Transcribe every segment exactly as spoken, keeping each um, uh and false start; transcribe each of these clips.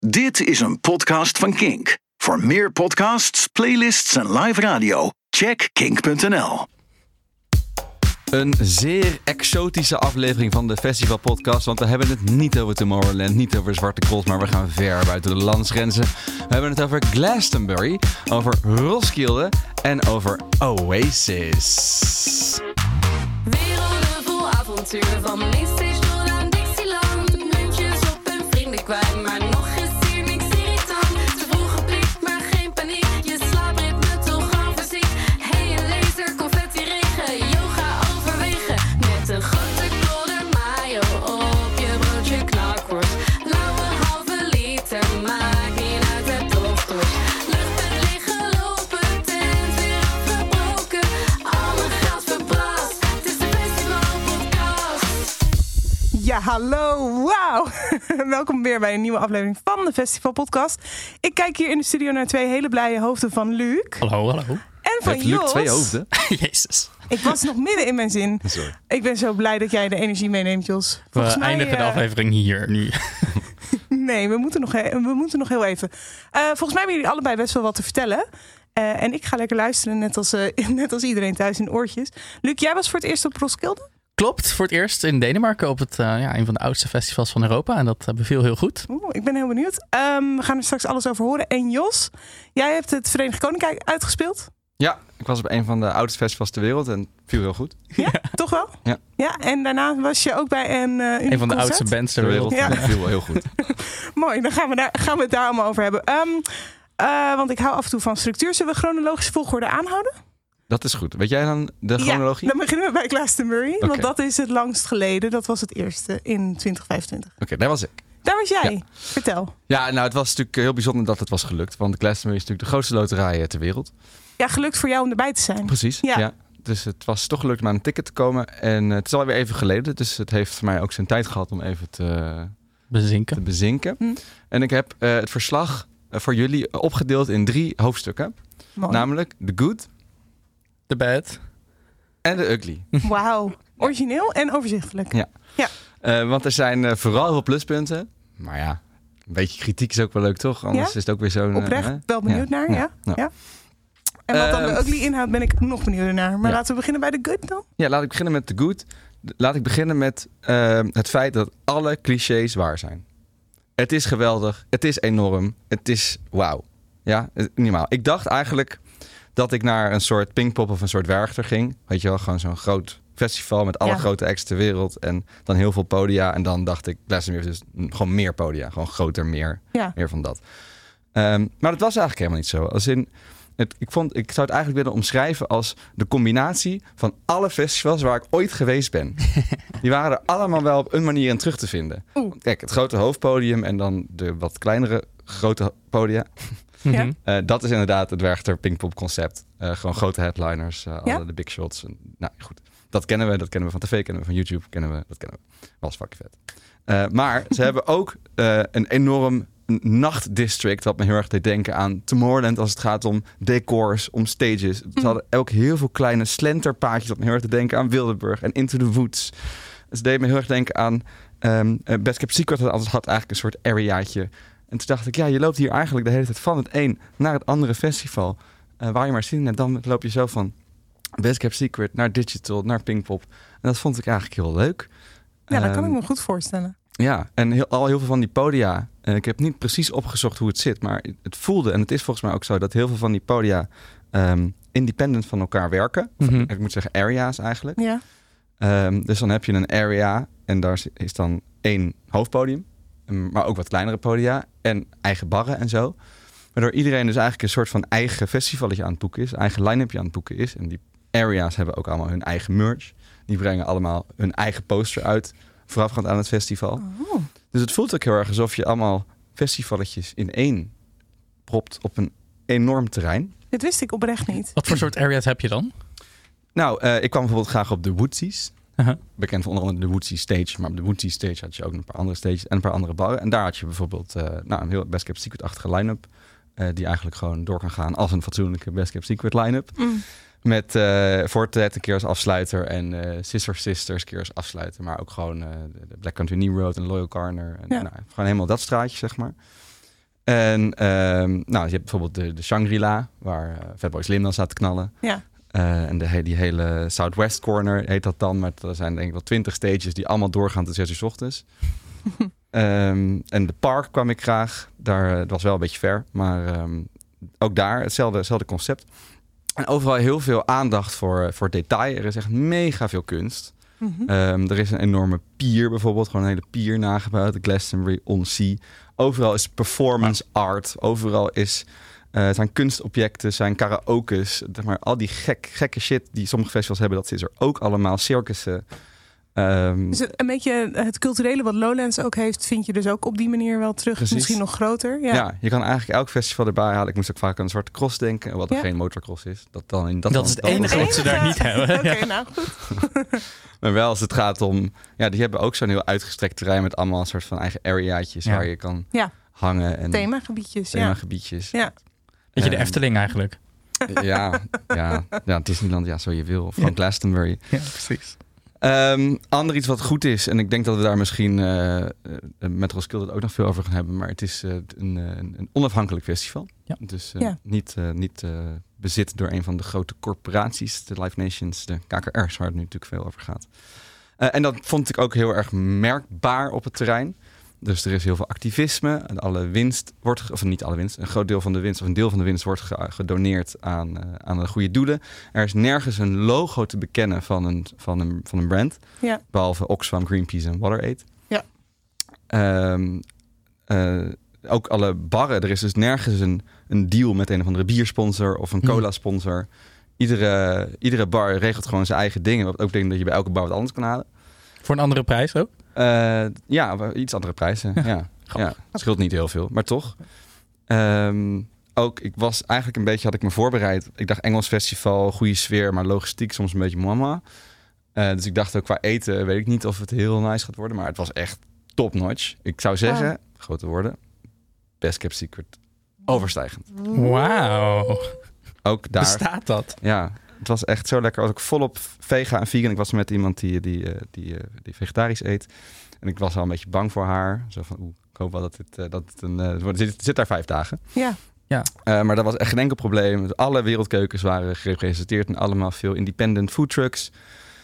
Dit is een podcast van Kink. Voor meer podcasts, playlists en live radio, check kink punt n l. Een zeer exotische aflevering van de Festival Podcast. Want we hebben het niet over Tomorrowland, niet over Zwarte Cross, maar we gaan ver buiten de landsgrenzen. We hebben het over Glastonbury, over Roskilde en over Oasis. Werelden vol avontuur, van Mainstage tot aan Dixieland. Muntjes op en vrienden kwijt, maar nog is hier niks irritant. Te vroeg gepikt, maar geen paniek. Je slaapritme toch al verziekt. Hey, een laser, confetti regen, yoga overwegen. Met een grote kolder mayo op je broodje knakworst. Lauwe halve liter, maakt niet uit, het toch dorst. Luchtbed liggen lopen, tent weer afgebroken. Al mijn geld verbrast, het is de Festival Podcast. Ja, hallo, wauw. Welkom weer bij een nieuwe aflevering van de Festival Podcast. Ik kijk hier in de studio naar twee hele blije hoofden van Luc. Hallo, hallo. En van Heeft Luc Jos. twee hoofden? Jezus. Ik was nog midden in mijn zin. Sorry. Ik ben zo blij dat jij de energie meeneemt, Jos. We Volgens mij, eindigen de eh, aflevering hier nu. Nee, we moeten nog, he- we moeten nog heel even. Uh, volgens mij hebben jullie allebei best wel wat te vertellen. Uh, en ik ga lekker luisteren, net als, uh, net als iedereen thuis in oortjes. Luc, jij was voor het eerst op Roskilde? Klopt, voor het eerst in Denemarken op het, uh, ja, een van de oudste festivals van Europa. En dat uh, beviel heel goed. Oeh, ik ben heel benieuwd. Um, we gaan er straks alles over horen. En Jos, jij hebt het Verenigd Koninkrijk uitgespeeld. Ja, ik was op een van de oudste festivals ter wereld en viel heel goed. Ja, toch wel? Ja. Ja, en daarna was je ook bij een uh, uniek Een van de concert. oudste bands ter Ter wereld. wereld Ja. en viel wel heel goed. Mooi, dan gaan we, daar, gaan we het daar allemaal over hebben. Um, uh, want ik hou af en toe van structuur. Zullen we chronologische volgorde aanhouden? Dat is goed. Weet jij dan de chronologie? Ja, dan beginnen we bij Glastonbury. Oké. Want dat is het langst geleden. Dat was het eerste in twintig vijfentwintig. Oké, daar was ik. Daar was jij. Ja. Vertel. Ja, nou, het was natuurlijk heel bijzonder dat het was gelukt. Want Glastonbury is natuurlijk de grootste loterij ter wereld. Ja, gelukt voor jou om erbij te zijn. Precies, Ja. ja. Dus het was toch gelukt om aan een ticket te komen. En uh, het is alweer even geleden. Dus het heeft voor mij ook zijn tijd gehad om even te, te Bezinken. bezinken. Hm. En ik heb uh, het verslag uh, voor jullie opgedeeld in drie hoofdstukken. Mooi. Namelijk The Good The Bad. en The Ugly. Wauw. Origineel en overzichtelijk. Ja. Uh, want er zijn uh, vooral heel veel pluspunten. Maar ja, een beetje kritiek is ook wel leuk, toch? Anders Ja? is het ook weer zo'n... Oprecht, uh, wel benieuwd ja. naar. Ja. Ja. Ja. Ja. En wat dan de Ehm, ugly inhoudt, ben ik nog benieuwder naar. Maar Ja. laten we beginnen bij de good dan. Ja, laat ik beginnen met The Good. Laat ik beginnen met uh, het feit dat alle clichés waar zijn. Het is geweldig. Het is enorm. Het is wauw. Ja, het- niet normaal. Ik dacht eigenlijk dat ik naar een soort Pinkpop of een soort Werchter ging. Weet je wel, gewoon zo'n groot festival met alle Ja. grote acts ter wereld. En dan heel veel podia. En dan dacht ik, Glastonbury is dus gewoon meer podia. Gewoon groter, meer, Ja. meer van dat. Um, maar dat was eigenlijk helemaal niet zo. Als in, het, ik, vond, ik zou het eigenlijk willen omschrijven als de combinatie van alle festivals waar ik ooit geweest ben. Die waren er allemaal wel op een manier in terug te vinden. Oeh. Kijk, het grote hoofdpodium en dan de wat kleinere grote podia. Ja. Mhm. Uh, dat is inderdaad het Werchter Pinkpop concept. Uh, gewoon grote headliners, uh, Ja? alle de big shots. En, nou goed, dat kennen we. Dat kennen we van tv, kennen we van YouTube, kennen we. Dat kennen we. Was fucking vet. Uh, maar ze hebben ook uh, een enorm nachtdistrict wat me heel erg deed denken aan Tomorrowland als het gaat om decors, om stages. Ze hadden ook heel veel kleine slenterpaadjes wat me heel erg deed denken aan Wildeburg en Into the Woods. Ze deden me heel erg denken aan um, uh, Best Kept Secret had, had eigenlijk een soort areaatje. En toen dacht ik, ja, je loopt hier eigenlijk de hele tijd van het een naar het andere festival. Uh, waar je maar zin in hebt. Dan loop je zo van Best Kept Secret naar Digital, naar Pinkpop. En dat vond ik eigenlijk heel leuk. Ja, dat kan Um, ik me goed voorstellen. Ja, en heel, al heel veel van die podia. Uh, ik heb niet precies opgezocht hoe het zit, maar het voelde, en het is volgens mij ook zo, dat heel veel van die podia um, independent van elkaar werken. Of, Mhm. ik moet zeggen area's eigenlijk. Ja. Um, dus dan heb je een area en daar is- is dan één hoofdpodium, um, maar ook wat kleinere podia en eigen barren en zo. Waardoor iedereen dus eigenlijk een soort van eigen festivalletje aan het boeken is, eigen line-upje aan het boeken is. En die area's hebben ook allemaal hun eigen merch. Die brengen allemaal hun eigen poster uit voorafgaand aan het festival. Oh. Dus het voelt ook heel erg alsof je allemaal festivalletjes in één propt op een enorm terrein. Dit wist ik oprecht niet. Wat voor soort areas heb je dan? Nou, uh, ik kwam bijvoorbeeld graag op de Woodsies. Uh-huh. Bekend van onder andere de Woodsy Stage. Maar op de Woodsy Stage had je ook een paar andere stages en een paar andere barren. En daar had je bijvoorbeeld uh, nou, een heel Best Kept Secret-achtige line-up. Uh, die eigenlijk gewoon door kan gaan als een fatsoenlijke Best Kept Secret line-up. Mm. Met uh, Fortet een keer als afsluiter en uh, Sister Sisters een keer als afsluiter. Maar ook gewoon uh, de Black Country New Road en Loyal Corner. En, Ja. nou, gewoon helemaal dat straatje, zeg maar. En um, nou, je hebt bijvoorbeeld de, de Shangri-La, waar uh, Fatboy Slim dan staat te knallen. Ja. Uh, en de, die hele Southwest Corner heet dat dan. Maar er zijn denk ik wel twintig stages die allemaal doorgaan tot zes uur 's ochtends. um, en de Park kwam ik graag. Daar, het was wel een beetje ver, maar um, ook daar hetzelfde, hetzelfde concept. En overal heel veel aandacht voor, voor detail. Er is echt mega veel kunst. Mm-hmm. Um, er is een enorme pier bijvoorbeeld. Gewoon een hele pier nagebouwd. De Glastonbury on Sea. Overal is performance art. Overal is, uh, zijn kunstobjecten, zijn karaokes. Maar al die gek, gekke shit die sommige festivals hebben, dat is er ook allemaal. Circussen. Um, dus een beetje het culturele wat Lowlands ook heeft, vind je dus ook op die manier wel terug. Precies. Misschien nog groter. Ja. ja, je kan eigenlijk elk festival erbij halen. Ik moest ook vaak aan de Zwarte Cross denken, wat er ja. geen motocross is. Dat, dan in, dat, dat dan, is het enige wat ze daar niet hebben. Oké, okay, nou goed. Maar wel als het gaat om... Ja, die hebben ook zo'n heel uitgestrekt terrein met allemaal een soort van eigen areaatjes ja. waar je kan ja. hangen. En themagebiedjes. Themagebiedjes. Ja. Weet je, de Efteling eigenlijk. Ja, ja, ja, Disneyland, ja, zo je wil. Of van ja. Glastonbury. Ja, precies. Um, ander iets wat goed is, en ik denk dat we daar misschien uh, met Roskilde ook nog veel over gaan hebben, maar het is uh, een, een, een onafhankelijk festival. Ja. Dus uh, ja. niet, uh, niet uh, bezit door een van de grote corporaties, de Live Nations, de K K R's, waar het nu natuurlijk veel over gaat. Uh, en dat vond ik ook heel erg merkbaar op het terrein. Dus er is heel veel activisme. En alle winst wordt, of niet alle winst, een groot deel van de winst, of een deel van de winst wordt gedoneerd aan, uh, aan de goede doelen. Er is nergens een logo te bekennen van een, van een, van een brand. Ja. Behalve Oxfam, Greenpeace en WaterAid. Ja. Um, uh, ook alle barren. Er is dus nergens een, een deal met een of andere biersponsor of een cola-sponsor. Iedere, iedere bar regelt gewoon zijn eigen dingen. Wat ook betekent dat je bij elke bar wat anders kan halen. Voor een andere prijs ook? Uh, ja, iets andere prijzen. Ja, ja, het scheelt niet heel veel, maar toch. Um, ook, ik was eigenlijk een beetje, had ik me voorbereid. Ik dacht Engels festival, goede sfeer, maar logistiek soms een beetje mama. Uh, dus ik dacht ook qua eten, weet ik niet of het heel nice gaat worden. Maar het was echt top notch. Ik zou zeggen, ja. grote woorden, best kept secret, overstijgend. Wauw. Ook daar. Bestaat dat? Ja. Het was echt zo lekker. Ik was ook volop vega en vegan. Ik was met iemand die, die, die, die, die vegetarisch eet. En ik was al een beetje bang voor haar. Zo van, oeh, ik hoop wel dat het, dat het een... Uh, het zit, zit daar vijf dagen. Ja. ja. Uh, maar dat was echt geen enkel probleem. Alle wereldkeukens waren gerepresenteerd. En allemaal veel independent food trucks.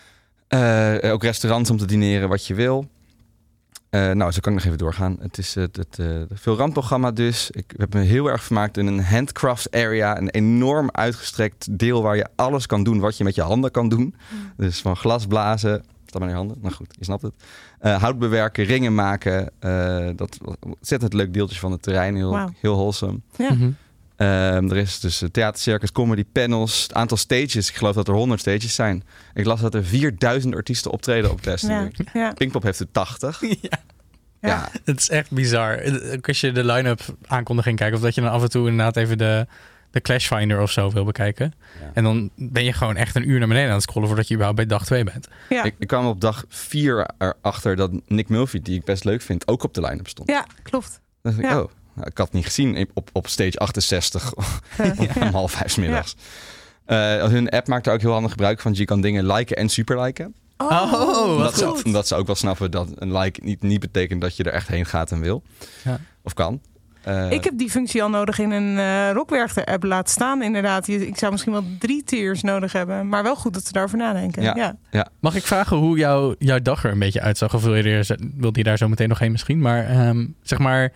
Uh, ook restaurants om te dineren wat je wil. Uh, nou, zo kan ik nog even doorgaan. Het is uh, het uh, veel randprogramma dus. Ik heb me heel erg vermaakt in een handcraft area. Een enorm uitgestrekt deel waar je alles kan doen wat je met je handen kan doen. Mm. Dus van glas blazen. Staat maar in je handen. Nou goed, je snapt het. Uh, hout bewerken, ringen maken. Uh, dat was een ontzettend leuk deeltje van het terrein. Heel, wow. heel wholesome. Ja. Mm-hmm. Uh, er is dus theatercircus, comedy panels. Het aantal stages. Ik geloof dat er honderd stages zijn. Ik las dat er vierduizend artiesten optreden op Glastonbury. Ja, ja. Pinkpop heeft er tachtig. Ja. Ja. ja, het is echt bizar. Als je de line-up aankondiging kijkt, of dat je dan af en toe inderdaad even de, de Clash Finder of zo wil bekijken. Ja. En dan ben je gewoon echt een uur naar beneden aan het scrollen voordat je überhaupt bij dag twee bent. Ja. Ik, ik kwam op dag vier erachter dat Nick Mulvey, die ik best leuk vind, ook op de line-up stond. Ja, klopt. Dan dacht ik, ja. oh, nou, ik had het niet gezien op, op stage achtenzestig ja. om half vijf 's middags. Ja. Uh, hun app maakt er ook heel handig gebruik van. Je kan dingen liken en super liken. Oh, oh omdat, ze, omdat ze ook wel snappen dat een like niet, niet betekent dat je er echt heen gaat en wil. Ja. Of kan. Uh, ik heb die functie al nodig in een uh, Rockwerchter-app laten staan, inderdaad. Ik zou misschien wel drie tiers nodig hebben. Maar wel goed dat ze daarover nadenken. Ja, ja. Ja. Mag ik vragen hoe jouw, jouw dag er een beetje uitzag? Of wil je, er, wil je daar zo meteen nog heen misschien? Maar um, zeg maar,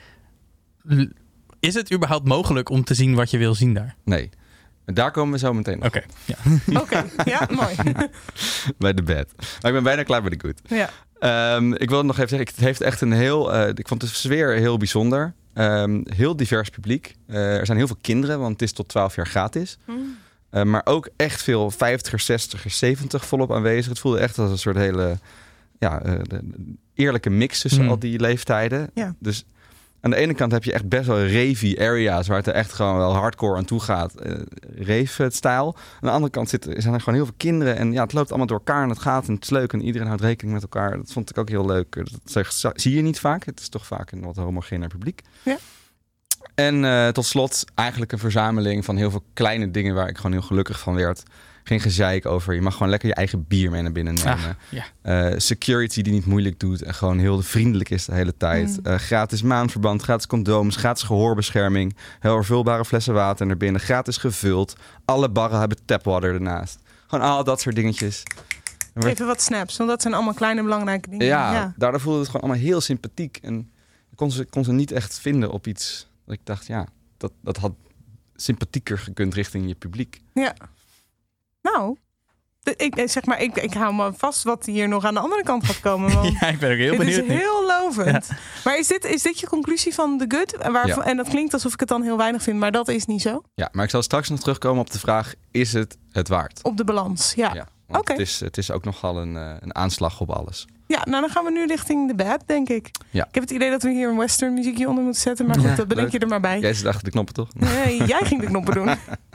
is het überhaupt mogelijk om te zien wat je wil zien daar? Nee. Daar komen we zo meteen nog. Oké, ja. okay, ja, mooi. Bij de bad. Maar ik ben bijna klaar bij de good. Ja. Um, ik wil nog even zeggen, het heeft echt een heel... Uh, ik vond de sfeer heel bijzonder. Um, heel divers publiek. Uh, er zijn heel veel kinderen, want het is tot twaalf jaar gratis. Mm. Uh, maar ook echt veel vijftigers, zestigers, zeventig volop aanwezig. Het voelde echt als een soort hele ja, uh, de, de eerlijke mix tussen mm. al die leeftijden. Ja. Dus aan de ene kant heb je echt best wel ravey areas waar het er echt gewoon wel hardcore aan toe gaat. Uh, rave-stijl. Aan de andere kant zitten, zijn er gewoon heel veel kinderen. En ja, het loopt allemaal door elkaar en het gaat en het is leuk. En iedereen houdt rekening met elkaar. Dat vond ik ook heel leuk. Dat zeg, zie je niet vaak. Het is toch vaak een wat homogener publiek. Ja. En uh, tot slot eigenlijk een verzameling van heel veel kleine dingen waar ik gewoon heel gelukkig van werd. Geen gezeik over. Je mag gewoon lekker je eigen bier mee naar binnen nemen. Ah, ja. Uh, security die niet moeilijk doet en gewoon heel vriendelijk is de hele tijd. Mm. Uh, gratis maandverband, gratis condooms, gratis gehoorbescherming. Heel vervulbare flessen water naar binnen. Gratis gevuld. Alle barren hebben tapwater ernaast. Gewoon al dat soort dingetjes. Even wat snaps, want dat zijn allemaal kleine belangrijke dingen. Ja, ja. daardoor voelde het gewoon allemaal heel sympathiek. En ik kon ze, kon ze niet echt vinden op iets dat ik dacht, ja, dat, dat had sympathieker gekund richting je publiek. Ja. Nou, de, ik, zeg maar, ik, ik hou me vast wat hier nog aan de andere kant gaat komen. Want Ja, ik ben ook heel dit benieuwd. is nu. heel lovend. Ja. Maar is dit, is dit je conclusie van The Good? Waar, Ja. En dat klinkt alsof ik het dan heel weinig vind, maar dat is niet zo. Ja, maar ik zal straks nog terugkomen op de vraag, is het het waard? Op de balans, ja. Ja, want Oké. het, is, het is ook nogal een, uh, een aanslag op alles. Ja, nou dan gaan we nu richting The Bad, denk ik. Ja. Ik heb het idee dat we hier een western muziekje onder moeten zetten. Maar goed, Ja, dat bedenk leuk. je er maar bij. Jij zit achter de knoppen, toch? Nee, jij ging de knoppen doen.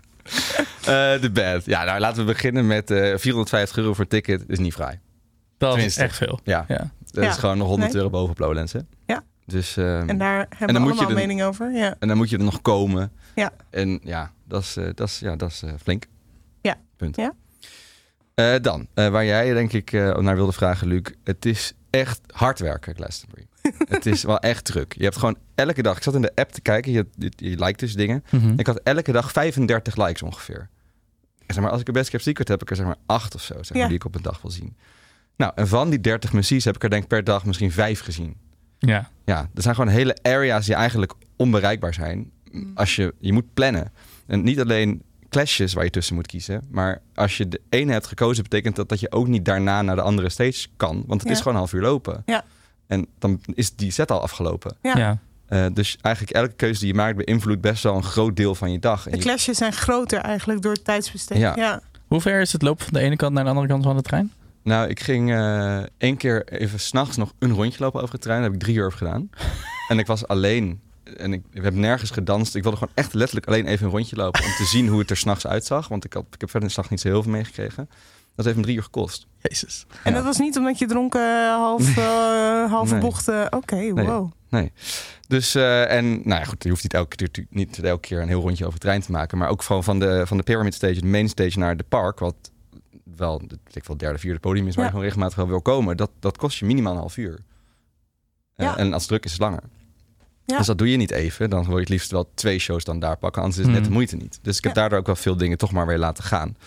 De uh, Bad. Ja, nou laten we beginnen met uh, vierhonderdvijftig euro voor een ticket. Is niet vrij. Dat Tenminste. is echt veel. Ja, Ja. dat Ja. is gewoon nog honderd Nee. euro boven op Lowlands, hè? Ja. Dus, um, En daar hebben dan we moet je allemaal er- mening over. Ja. en dan moet je er nog komen. Ja. En ja, dat is, uh, dat is, ja, dat is uh, flink. Ja. Punt. Ja. Uh, dan, uh, waar jij denk ik uh, naar wilde vragen, Luc. Het is echt hard werken, Glastonbury. Het is wel echt druk. Je hebt gewoon elke dag... Ik zat in de app te kijken. Je, je, je liked dus dingen. Mhm. Ik had elke dag vijfendertig likes ongeveer. En zeg maar, als ik een Best Kept Secret heb, ik er zeg maar acht of zo, zeg maar, Ja. die ik op een dag wil zien. Nou, en van die dertig missies heb ik er denk ik per dag misschien vijf gezien. Ja. Ja, er zijn gewoon hele areas die eigenlijk onbereikbaar zijn. Als je, je moet plannen. En niet alleen clashes waar je tussen moet kiezen. Maar als je de ene hebt gekozen, betekent dat dat je ook niet daarna naar de andere stage kan. Want het Ja. is gewoon een half uur lopen. Ja. En dan is die set al afgelopen. Ja. Ja. Uh, dus eigenlijk elke keuze die je maakt beïnvloedt best wel een groot deel van je dag. En De je- clashes zijn groter eigenlijk door het tijdsbestek. Ja. Ja. Hoe ver is het lopen van de ene kant naar de andere kant van de trein? Nou, ik ging uh, één keer even 's nachts nog een rondje lopen over de trein. Daar heb ik drie uur over gedaan. En ik was alleen. En ik, ik heb nergens gedanst. Ik wilde gewoon echt letterlijk alleen even een rondje lopen. Om te zien hoe het er 's nachts uitzag. Want ik, had, ik heb verder 's nachts niet zo heel veel meegekregen. Dat heeft me drie uur gekost. Jezus. En Ja. dat was niet omdat je dronken half, uh, halve Nee. bochten... Oké, Nee. wow. Nee. Dus, uh, en nou ja, goed, je hoeft niet elke, keer, niet elke keer een heel rondje over de trein te maken. Maar ook gewoon van de, van de Pyramid Stage, de main stage naar de park. Wat wel, ik denk wel het derde, vierde podium is waar Ja. je gewoon regelmatig wel wil komen. Dat, dat kost je minimaal een half uur. Uh, Ja. En als het druk is, is het langer. Ja. Dus dat doe je niet even. Dan wil je het liefst wel twee shows dan daar pakken. Anders is het Hmm. net de moeite niet. Dus ik heb Ja. daardoor ook wel veel dingen toch maar weer laten gaan.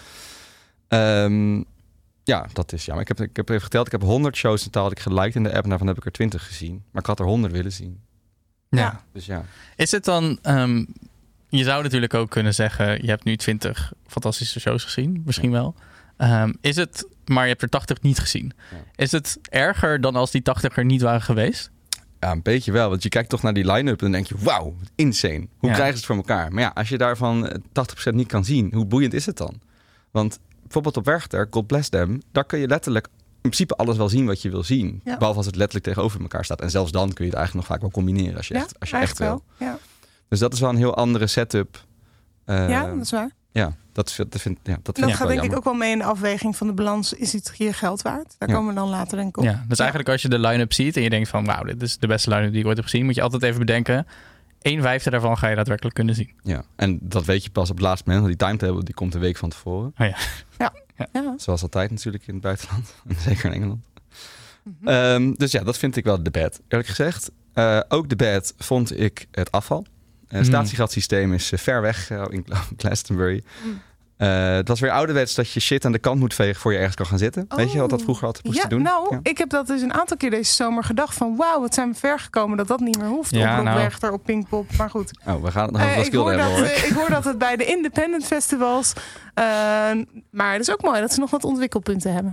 Um, ja, dat is jammer. Ik heb, ik heb even geteld. Ik heb honderd shows in totaal had ik geliked in de app. Daarvan heb ik er twintig gezien. Maar ik had er honderd willen zien. Ja. Ja. Dus ja. Is het dan... Um, je zou natuurlijk ook kunnen zeggen... Je hebt nu twintig fantastische shows gezien. Misschien wel. Um, is het... Maar je hebt er tachtig niet gezien. Ja. Is het erger dan als die tachtig er niet waren geweest? Ja, een beetje wel. Want je kijkt toch naar die line-up en dan denk je... Wauw, insane. Hoe Ja. krijgen ze het voor elkaar? Maar ja, als je daarvan tachtig procent niet kan zien... Hoe boeiend is het dan? Want bijvoorbeeld op Werchter, God Bless Them... Daar kun je letterlijk in principe alles wel zien wat je wil zien. Ja. Behalve als het letterlijk tegenover elkaar staat. En zelfs dan kun je het eigenlijk nog vaak wel combineren... Als je Ja, echt, als je echt eigenlijk wil. wel. Ja. Dus dat is wel een heel andere setup. Uh, ja, dat is waar. Ja, dat, vind, dat, vind, ja, dat vind Dat ik gaat wel denk ik jammer. ook wel mee in de afweging van de balans. Is het je geld waard? Daar Ja. komen we dan later denk ik op. Ja, dus eigenlijk als je de line-up ziet... En je denkt van... Wauw, dit is de beste line-up die ik ooit heb gezien... Moet je altijd even bedenken... een vijfde daarvan ga je daadwerkelijk kunnen zien. Ja, en dat weet je pas op het laatste moment. Want die timetable die komt een week van tevoren. Oh ja. Ja. Zoals altijd natuurlijk in het buitenland. En zeker in Engeland. Mhm. Um, dus ja, dat vind ik wel de bad. Eerlijk gezegd. Uh, ook de bad vond ik het afval. Het uh, Mm. statiegeldsysteem is uh, ver weg uh, in Glastonbury. Mm. Uh, het was weer ouderwets dat je shit aan de kant moet vegen... voor je ergens kan gaan zitten. Weet je wat dat vroeger altijd moest Ja, doen? nou, Ja. ik heb dat dus een aantal keer deze zomer gedacht van... wauw, wat zijn we ver gekomen dat dat niet meer hoeft. Ja, op Rob nou. Werchter, op Pinkpop, maar goed. Oh, we gaan, dan gaan we Eh, wel ik, hoor skilden dat, hebben hoor. eh, ik hoor dat het bij de independent festivals... uh, maar het is ook mooi dat ze nog wat ontwikkelpunten hebben.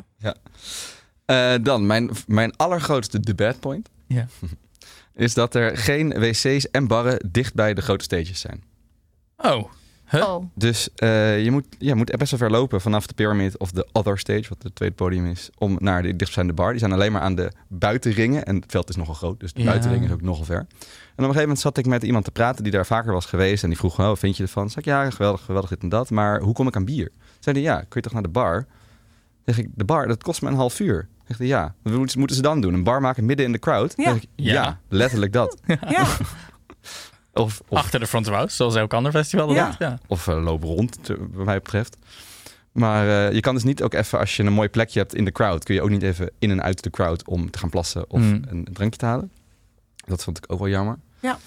Uh, dan, mijn, mijn allergrootste debate point... Ja. is dat er geen wc's en barren dicht bij de grote stages zijn. Oh. Huh? Oh, Dus uh, je moet, ja, moet best wel ver lopen vanaf de Pyramid of de Other Stage, wat het tweede podium is, om naar de dichtstbijzijnde bar. Die zijn alleen maar aan de buitenringen en het veld is nogal groot, dus de Ja. buitenringen is ook nogal ver. En op een gegeven moment zat ik met iemand te praten die daar vaker was geweest en die vroeg, oh, wat vind je ervan? Zeg ik, ja, geweldig, geweldig dit en dat, maar hoe kom ik aan bier? Zei hij, ja, kun je toch naar de bar? Zeg ik, de bar, dat kost me een half uur. Zeg hij, ja, wat moeten ze dan doen? Een bar maken midden in de crowd? Ja. Zeg ik, ja. Ja. letterlijk dat. ja. Of, of Achter de front row, zoals elk ander festival. dat Ja. doet. Ja. Of uh, loop rond, te- wat mij betreft. Maar uh, je kan dus niet ook even, als je een mooi plekje hebt in de crowd, kun je ook niet even in en uit de crowd om te gaan plassen of Mm. een drankje te halen. Dat vond ik ook wel jammer. Ja.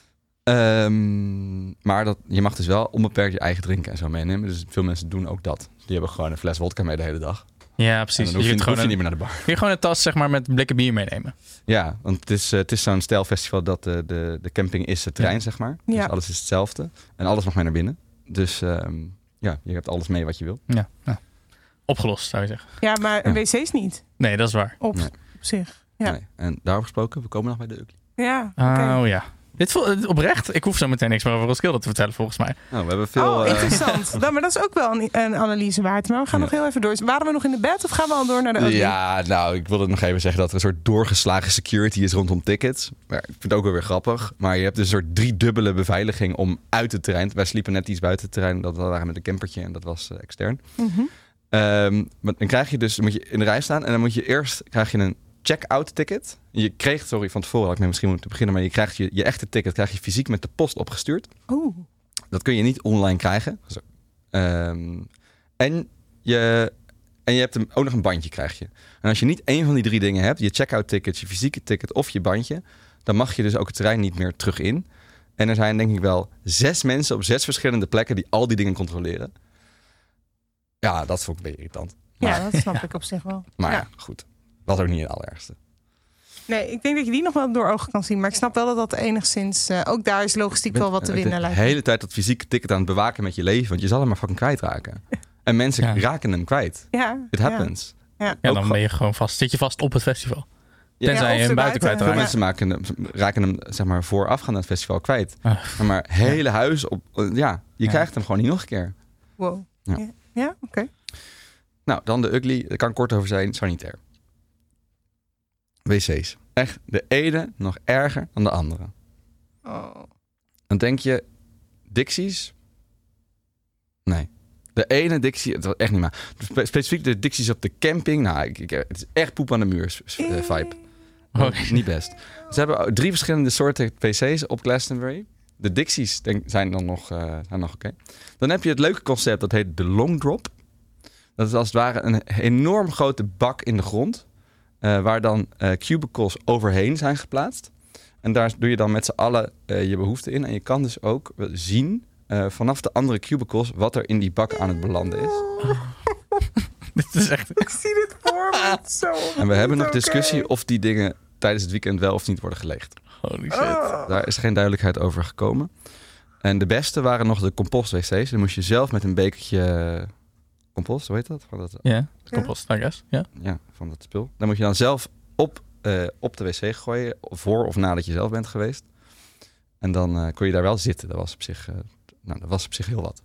Um, maar dat, je mag dus wel onbeperkt je eigen drinken en zo meenemen. Dus veel mensen doen ook dat. Die hebben gewoon een fles wodka mee de hele dag. Ja, En precies. dan hoef je, kunt hoef je een, niet meer naar de bar. kun je gewoon een tas zeg maar, met blikken bier meenemen. Ja, want het is, uh, het is zo'n stijlfestival dat de, de, de camping is het terrein, Ja. zeg maar. Dus Ja. alles is hetzelfde. En alles mag mee naar binnen. Dus um, ja, je hebt alles mee wat je wil. Ja. ja. Opgelost, zou je zeggen. Ja, maar Ja. wc's niet. Nee, dat is waar. Op, Nee. op zich. Ja. Nee. En daarover gesproken, we komen nog bij de Ugly. Ja, oké. Oh ja. Dit vo- oprecht, ik hoef zo meteen niks meer over Roskilde te vertellen, volgens mij. Nou, we hebben veel... Oh, uh, interessant. Nou, maar dat is ook wel een, een analyse waard. Maar we gaan Ja. nog heel even door. Waren we nog in de bed of gaan we al door naar de Ugly? Ja, nou, ik wilde nog even zeggen dat er een soort doorgeslagen security is rondom tickets. Maar ik vind het ook wel weer grappig. Maar je hebt dus een soort driedubbele beveiliging om uit het terrein. Wij sliepen net iets buiten het terrein. Dat we waren met een campertje en dat was uh, extern. Mhm. Um, maar dan krijg je dus, dan moet je in de rij staan en dan moet je eerst krijg je een check-out ticket. Je kreeg, sorry, van tevoren had ik mee misschien moeten beginnen, maar je krijgt je, je echte ticket krijg je fysiek met de post opgestuurd. Oeh. Dat kun je niet online krijgen. Zo. Um, en je en je hebt een, ook nog een bandje krijg je. En als je niet één van die drie dingen hebt, je check-out ticket, je fysieke ticket of je bandje, dan mag je dus ook het terrein niet meer terug in. En er zijn denk ik wel zes mensen op zes verschillende plekken die al die dingen controleren. Ja, dat vond ik een beetje irritant. Ja, Maar, dat snap ik op zich wel. maar Ja. ja, goed. Was ook niet het allerergste. Nee, ik denk dat je die nog wel door ogen kan zien. Maar ik snap wel dat dat enigszins... uh, ook daar is logistiek wel wat te winnen De lijkt. hele tijd dat fysieke ticket aan het bewaken met je leven. Want je zal hem maar fucking kwijtraken. En mensen Ja. raken hem kwijt. Ja, It happens. Ja. Ja, Ook dan ben je gewoon vast. Zit je vast op het festival. Ja, Tenzij of je hem buiten erbuiten. Veel kwijtraakt. mensen maken hem, raken hem zeg maar, voorafgaand aan het festival kwijt. Ah. Maar hele huis op... Ja, je Ja. krijgt hem gewoon niet nog een keer. Wow. Ja. Ja, ja? oké. Okay. Nou, dan de ugly. Daar kan kort over zijn. Sanitair. W C's. Echt de ene nog erger dan de andere. Oh. Dan denk je, Dixies? Nee. De ene Dixie, het was echt niet maar. Spe- specifiek de Dixies op de camping. Nou, ik, ik, het is echt poep aan de muur uh, vibe. Oh. Niet best. Ze hebben drie verschillende soorten P C's op Glastonbury. De Dixies denk, zijn dan nog, uh, zijn nog oké. Okay. Dan heb je het leuke concept, dat heet de long drop. Dat is als het ware een enorm grote bak in de grond. Uh, waar dan uh, cubicles overheen zijn geplaatst. En daar doe je dan met z'n allen uh, je behoeften in. En je kan dus ook zien uh, vanaf de andere cubicles wat er in die bak aan het belanden is. Dit is echt... Ik zie dit voor me. Zo. En we hebben nog Oké. discussie of die dingen tijdens het weekend wel of niet worden geleegd. Holy shit. Oh. Daar is geen duidelijkheid over gekomen. En de beste waren nog de compost-wc's. Dan moest je zelf met een bekertje compost, hoe heet dat? Van dat Ja, compost, I guess. Ja. ja, van dat spul. Dan moet je dan zelf op, uh, op de wc gooien, voor of nadat je zelf bent geweest. En dan uh, kon je daar wel zitten. Dat was op zich, uh, nou, dat was op zich heel wat.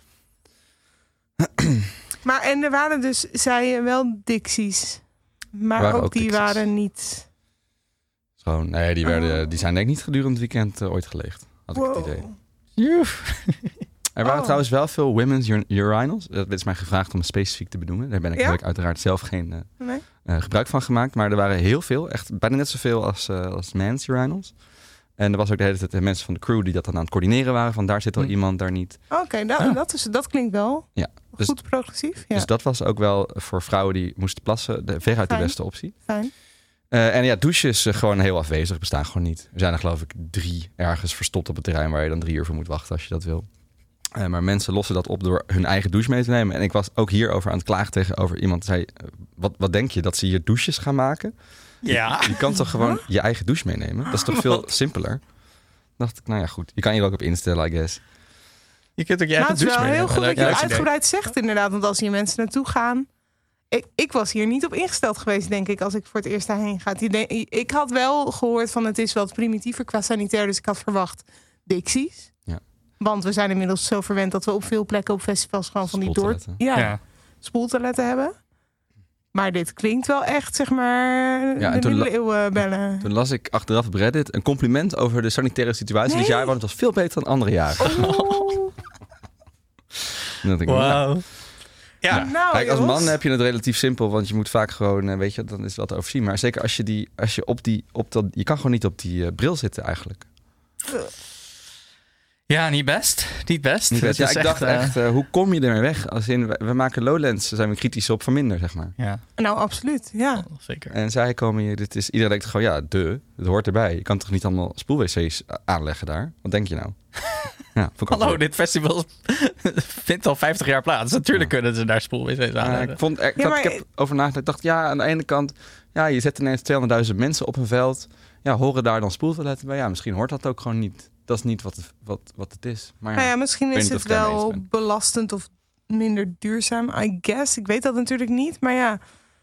Maar en er waren dus, zei je, wel Dixies. Maar Waren ook, ook die Dixies. waren niet... Gewoon, nee, die, werden, Oh. die zijn denk ik niet gedurende het weekend uh, ooit geleegd. Had ik het Wow. idee. Joef. Er waren Oh. trouwens wel veel women's ur- urinals. Dat is mij gevraagd om het specifiek te benoemen. Daar ben ik, Ja? heb ik uiteraard zelf geen uh, Nee? uh, gebruik van gemaakt. Maar er waren heel veel. Echt bijna net zoveel als, uh, als men's urinals. En er was ook de hele tijd de mensen van de crew die dat dan aan het coördineren waren. Van daar zit al Hm. iemand, daar niet. Oké, okay, dat, Ah. dat, is, dat klinkt wel Ja, dus- goed progressief. Ja, Dus dat was ook wel voor vrouwen die moesten plassen de, veruit de Fijn. beste optie. fijn. Uh, en ja, douches uh, gewoon heel afwezig. Bestaan gewoon niet. Er zijn er geloof ik drie ergens verstopt op het terrein waar je dan drie uur voor moet wachten als je dat wil. Uh, maar mensen lossen dat op door hun eigen douche mee te nemen. En ik was ook hierover aan het klagen tegenover iemand. Die zei, uh, wat, wat denk je, dat ze hier douches gaan maken? Ja. Je kan toch gewoon je eigen douche meenemen? Dat is toch veel simpeler? Dacht ik, nou ja, goed. Je kan hier ook op instellen, I guess. Je kunt ook je Maar eigen het is wel douche heel goed dat je meenemen. het Leuk idee. uitgebreid zegt inderdaad. Want als hier mensen naartoe gaan... Ik, ik was hier niet op ingesteld geweest, denk ik, als ik voor het eerst daarheen ga. Die de- Ik had wel gehoord van het is wat primitiever qua sanitair. Dus ik had verwacht Dixies. Ja. Want we zijn inmiddels zo verwend dat we op veel plekken op festivals gewoon van die door... Spoeltoiletten. Ja, Ja. spoeltoiletten hebben. Maar dit klinkt wel echt, zeg maar, Ja, en de toen la- middeleeuwen bellen. Toen las ik achteraf op Reddit een compliment over de sanitaire situatie Nee. dit jaar. Want het was veel beter dan andere jaren. Oh. En dan denk ik, nou, Wauw. Ja. Ja. Nou, Kijk, als jongens. man heb je het relatief simpel, want je moet vaak gewoon, eh, weet je, dan is het wat te overzien. Maar zeker als je die, als je op die, op dat, je kan gewoon niet op die uh, bril zitten eigenlijk. Ja, Ja, niet best. Niet best. Niet best. Ja, Het ik is dacht echt, uh, echt, uh, hoe kom je ermee weg? Als in, we, we maken Lowlands, daar zijn we kritisch op van minder, zeg maar. Ja, Nou, absoluut. Ja. zeker. En zij komen hier, dit is, iedereen denkt gewoon, ja, de, het hoort erbij. Je kan toch niet allemaal spoelwc's aanleggen daar? Wat denk je nou? Ja, vond ik ook Hallo, leuk. dit festival vindt al vijftig jaar plaats. Natuurlijk Ja. kunnen ze daar spoelwc's Ja, aan. ik, vond, ik, Ja, had- maar- ik heb over nagedacht. Ik dacht, ja, aan de ene kant, ja, je zet ineens tweehonderdduizend mensen op een veld. Ja, horen daar dan spoeltoiletten bij? Ja, misschien hoort dat ook gewoon niet. Dat is niet wat het, wat, wat het is. Maar ja, Nou ja, misschien weet is niet het of ik daarmee wel eens ben. belastend of minder duurzaam, I guess. Ik weet dat natuurlijk niet, maar ja.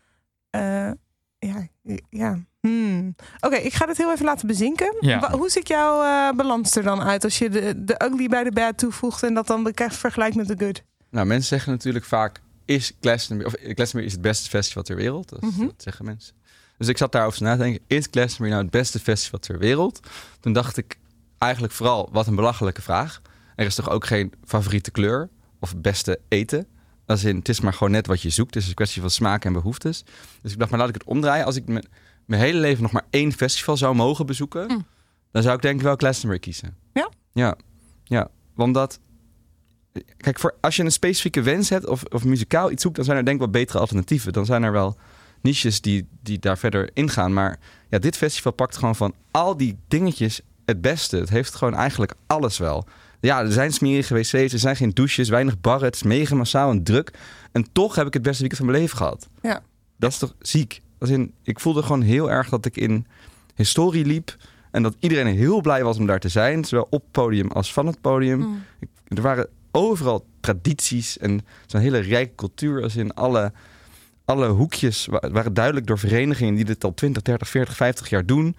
Uh, ja, ja. Hmm. Oké, okay, ik ga dit heel even laten bezinken. Ja. Wa- hoe ziet jouw uh, balans er dan uit als je de, de ugly bij de bad toevoegt en dat dan bekijkt vergelijkt met de good? nou, mensen zeggen natuurlijk vaak, is Glastonbury, of Glastonbury is het beste festival ter wereld. Dat, Mhm. dat zeggen mensen. Dus ik zat daarover na te denken, is Glastonbury nou het beste festival ter wereld? Toen dacht ik eigenlijk vooral, wat een belachelijke vraag. Er is toch ook geen favoriete kleur of beste eten? Als in, het is maar gewoon net wat je zoekt. Het is een kwestie van smaak en behoeftes. Dus ik dacht, maar laat ik het omdraaien. Als ik me, mijn hele leven nog maar één festival zou mogen bezoeken, Mm. dan zou ik denk ik wel Glastonbury kiezen. Ja? Ja, ja. Want dat... Kijk, voor, als je een specifieke wens hebt of, of muzikaal iets zoekt, dan zijn er denk ik wel betere alternatieven. Dan zijn er wel niches die, die daar verder ingaan. Maar ja, dit festival pakt gewoon van al die dingetjes het beste. Het heeft gewoon eigenlijk alles wel. Ja, er zijn smerige wc's, er zijn geen douches, weinig barren. Het is mega massaal en druk. En toch heb ik het beste weekend van mijn leven gehad. Ja. Dat is toch ziek? Als in, ik voelde gewoon heel erg dat ik in historie liep. En dat iedereen heel blij was om daar te zijn. Zowel op het podium als van het podium. Mm. Ik, er waren overal tradities en zo'n hele rijke cultuur. Als in alle, alle hoekjes wa- waren duidelijk door verenigingen die dit al twintig, dertig, veertig, vijftig jaar doen.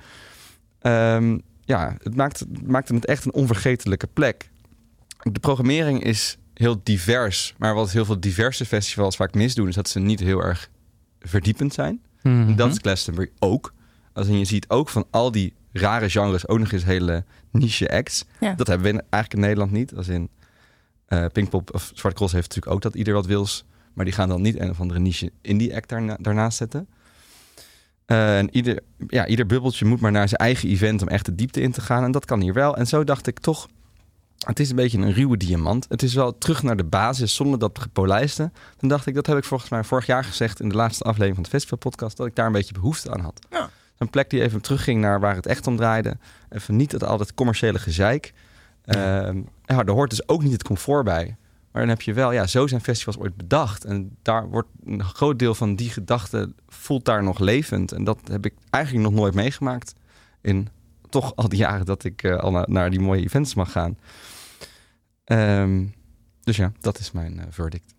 Um, ja, het maakte, maakte het echt een onvergetelijke plek. De programmering is heel divers. Maar wat heel veel diverse festivals vaak misdoen, is dat ze niet heel erg verdiepend zijn. Mm-hmm. Dat is Glastonbury ook. Als in je ziet ook van al die rare genres ook nog eens hele niche acts. Ja. Dat hebben we in- eigenlijk in Nederland niet. Als in uh, Pinkpop of Zwarte Cross heeft natuurlijk ook dat ieder wat wils. Maar die gaan dan niet een of andere niche indie act daarna, daarnaast zetten. Uh, en ieder, ja, ieder bubbeltje moet maar naar zijn eigen event om echt de diepte in te gaan. En dat kan hier wel. En zo dacht ik toch, het is een beetje een ruwe diamant. Het is wel terug naar de basis zonder dat gepolijste. Toen dacht ik, dat heb ik volgens mij vorig jaar gezegd in de laatste aflevering van het festivalpodcast, dat ik daar een beetje behoefte aan had. Ja. Een plek die even terugging naar waar het echt om draaide. Even niet het altijd commerciële gezeik. Ja. Uh, ja, er hoort dus ook niet het comfort bij. Maar dan heb je wel, ja, zo zijn festivals ooit bedacht. En daar wordt een groot deel van die gedachte voelt daar nog levend. En dat heb ik eigenlijk nog nooit meegemaakt in toch al die jaren dat ik uh, al na, naar die mooie events mag gaan. Um, dus ja, dat is mijn uh, verdict.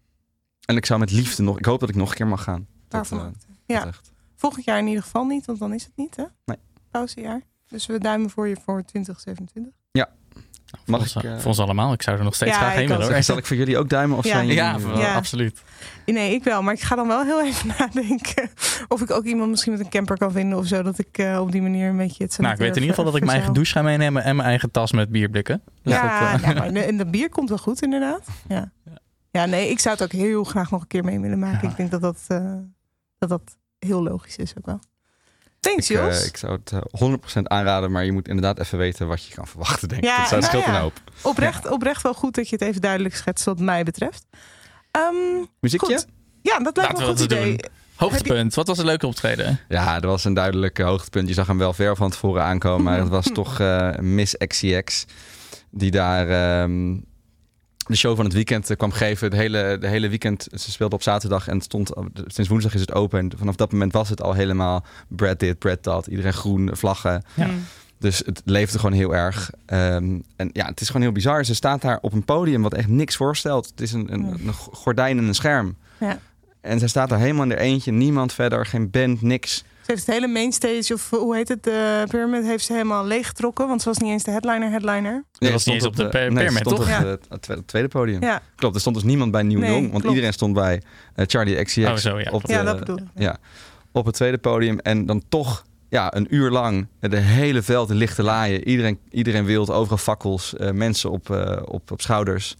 En ik zou met liefde nog, ik hoop dat ik nog een keer mag gaan. Dat, uh, ja. Echt. Volgend jaar in ieder geval niet, want dan is het niet, hè? Nee. Pauzejaar. Dus we duimen voor je voor twintig zevenentwintig. Ja. Mag voor, ik, ons, uh... voor ons allemaal. Ik zou er nog steeds ja, graag heen willen. Zal, zal ik voor jullie ook duimen? Of ja. zijn jullie... Ja, voor, ja, absoluut. Nee, ik wel. Maar ik ga dan wel heel even nadenken of ik ook iemand misschien met een camper kan vinden of zo. Dat ik uh, op die manier een beetje het Nou, ik weet in ieder geval dat ik mijn eigen douche ga meenemen en mijn eigen tas met bierblikken. Dus ja, dat, uh... ja, maar de, en de bier komt wel goed inderdaad. Ja. Ja, nee, ik zou het ook heel graag nog een keer mee willen maken. Ja. Ik denk dat dat, uh, dat dat heel logisch is ook wel. Thanks, ik, Jos. Uh, ik zou het uh, honderd procent aanraden, maar je moet inderdaad even weten wat je kan verwachten, denk ik. Ja, dat zou nou scheelt ja. een hoop. Oprecht, ja. oprecht wel goed dat je het even duidelijk schetst wat mij betreft. Um, Muziekje? Goed. Ja, dat lijkt me een goed idee. Doen. Hoogtepunt, wat was een leuke optreden? Ja, dat was een duidelijk hoogtepunt. Je zag hem wel ver van tevoren aankomen, maar het was toch uh, Miss X C X die daar... Um, de show van het weekend kwam geven. De hele, de hele weekend, ze speelde op zaterdag en het stond, sinds woensdag is het open. En vanaf dat moment was het al helemaal Brad dit, Brad dat. Iedereen groen, vlaggen. Ja. Dus het leefde gewoon heel erg. Um, en ja, het is gewoon heel bizar. Ze staat daar op een podium wat echt niks voorstelt. Het is een, een, een gordijn en een scherm. Ja. En zij staat daar helemaal in haar eentje. Niemand verder, geen band, niks. Ze heeft het hele mainstage, of hoe heet het, de Pyramid, heeft ze helemaal leeggetrokken. Want ze was niet eens de headliner, headliner. Nee, dat was niet eens op de, de Pyramid, nee, toch? Op ja. het, het, het tweede podium. Ja. Klopt, er stond dus niemand bij New nee, Young. Want klopt. iedereen stond bij uh, Charlie X C X. Oh, zo, ja. Op de, ja, dat bedoel ik. Ja. Ja, op het tweede podium. En dan toch ja, een uur lang de hele veld in lichte laaien. Iedereen, iedereen wild, overal fakkels, uh, mensen op, uh, op, op schouders.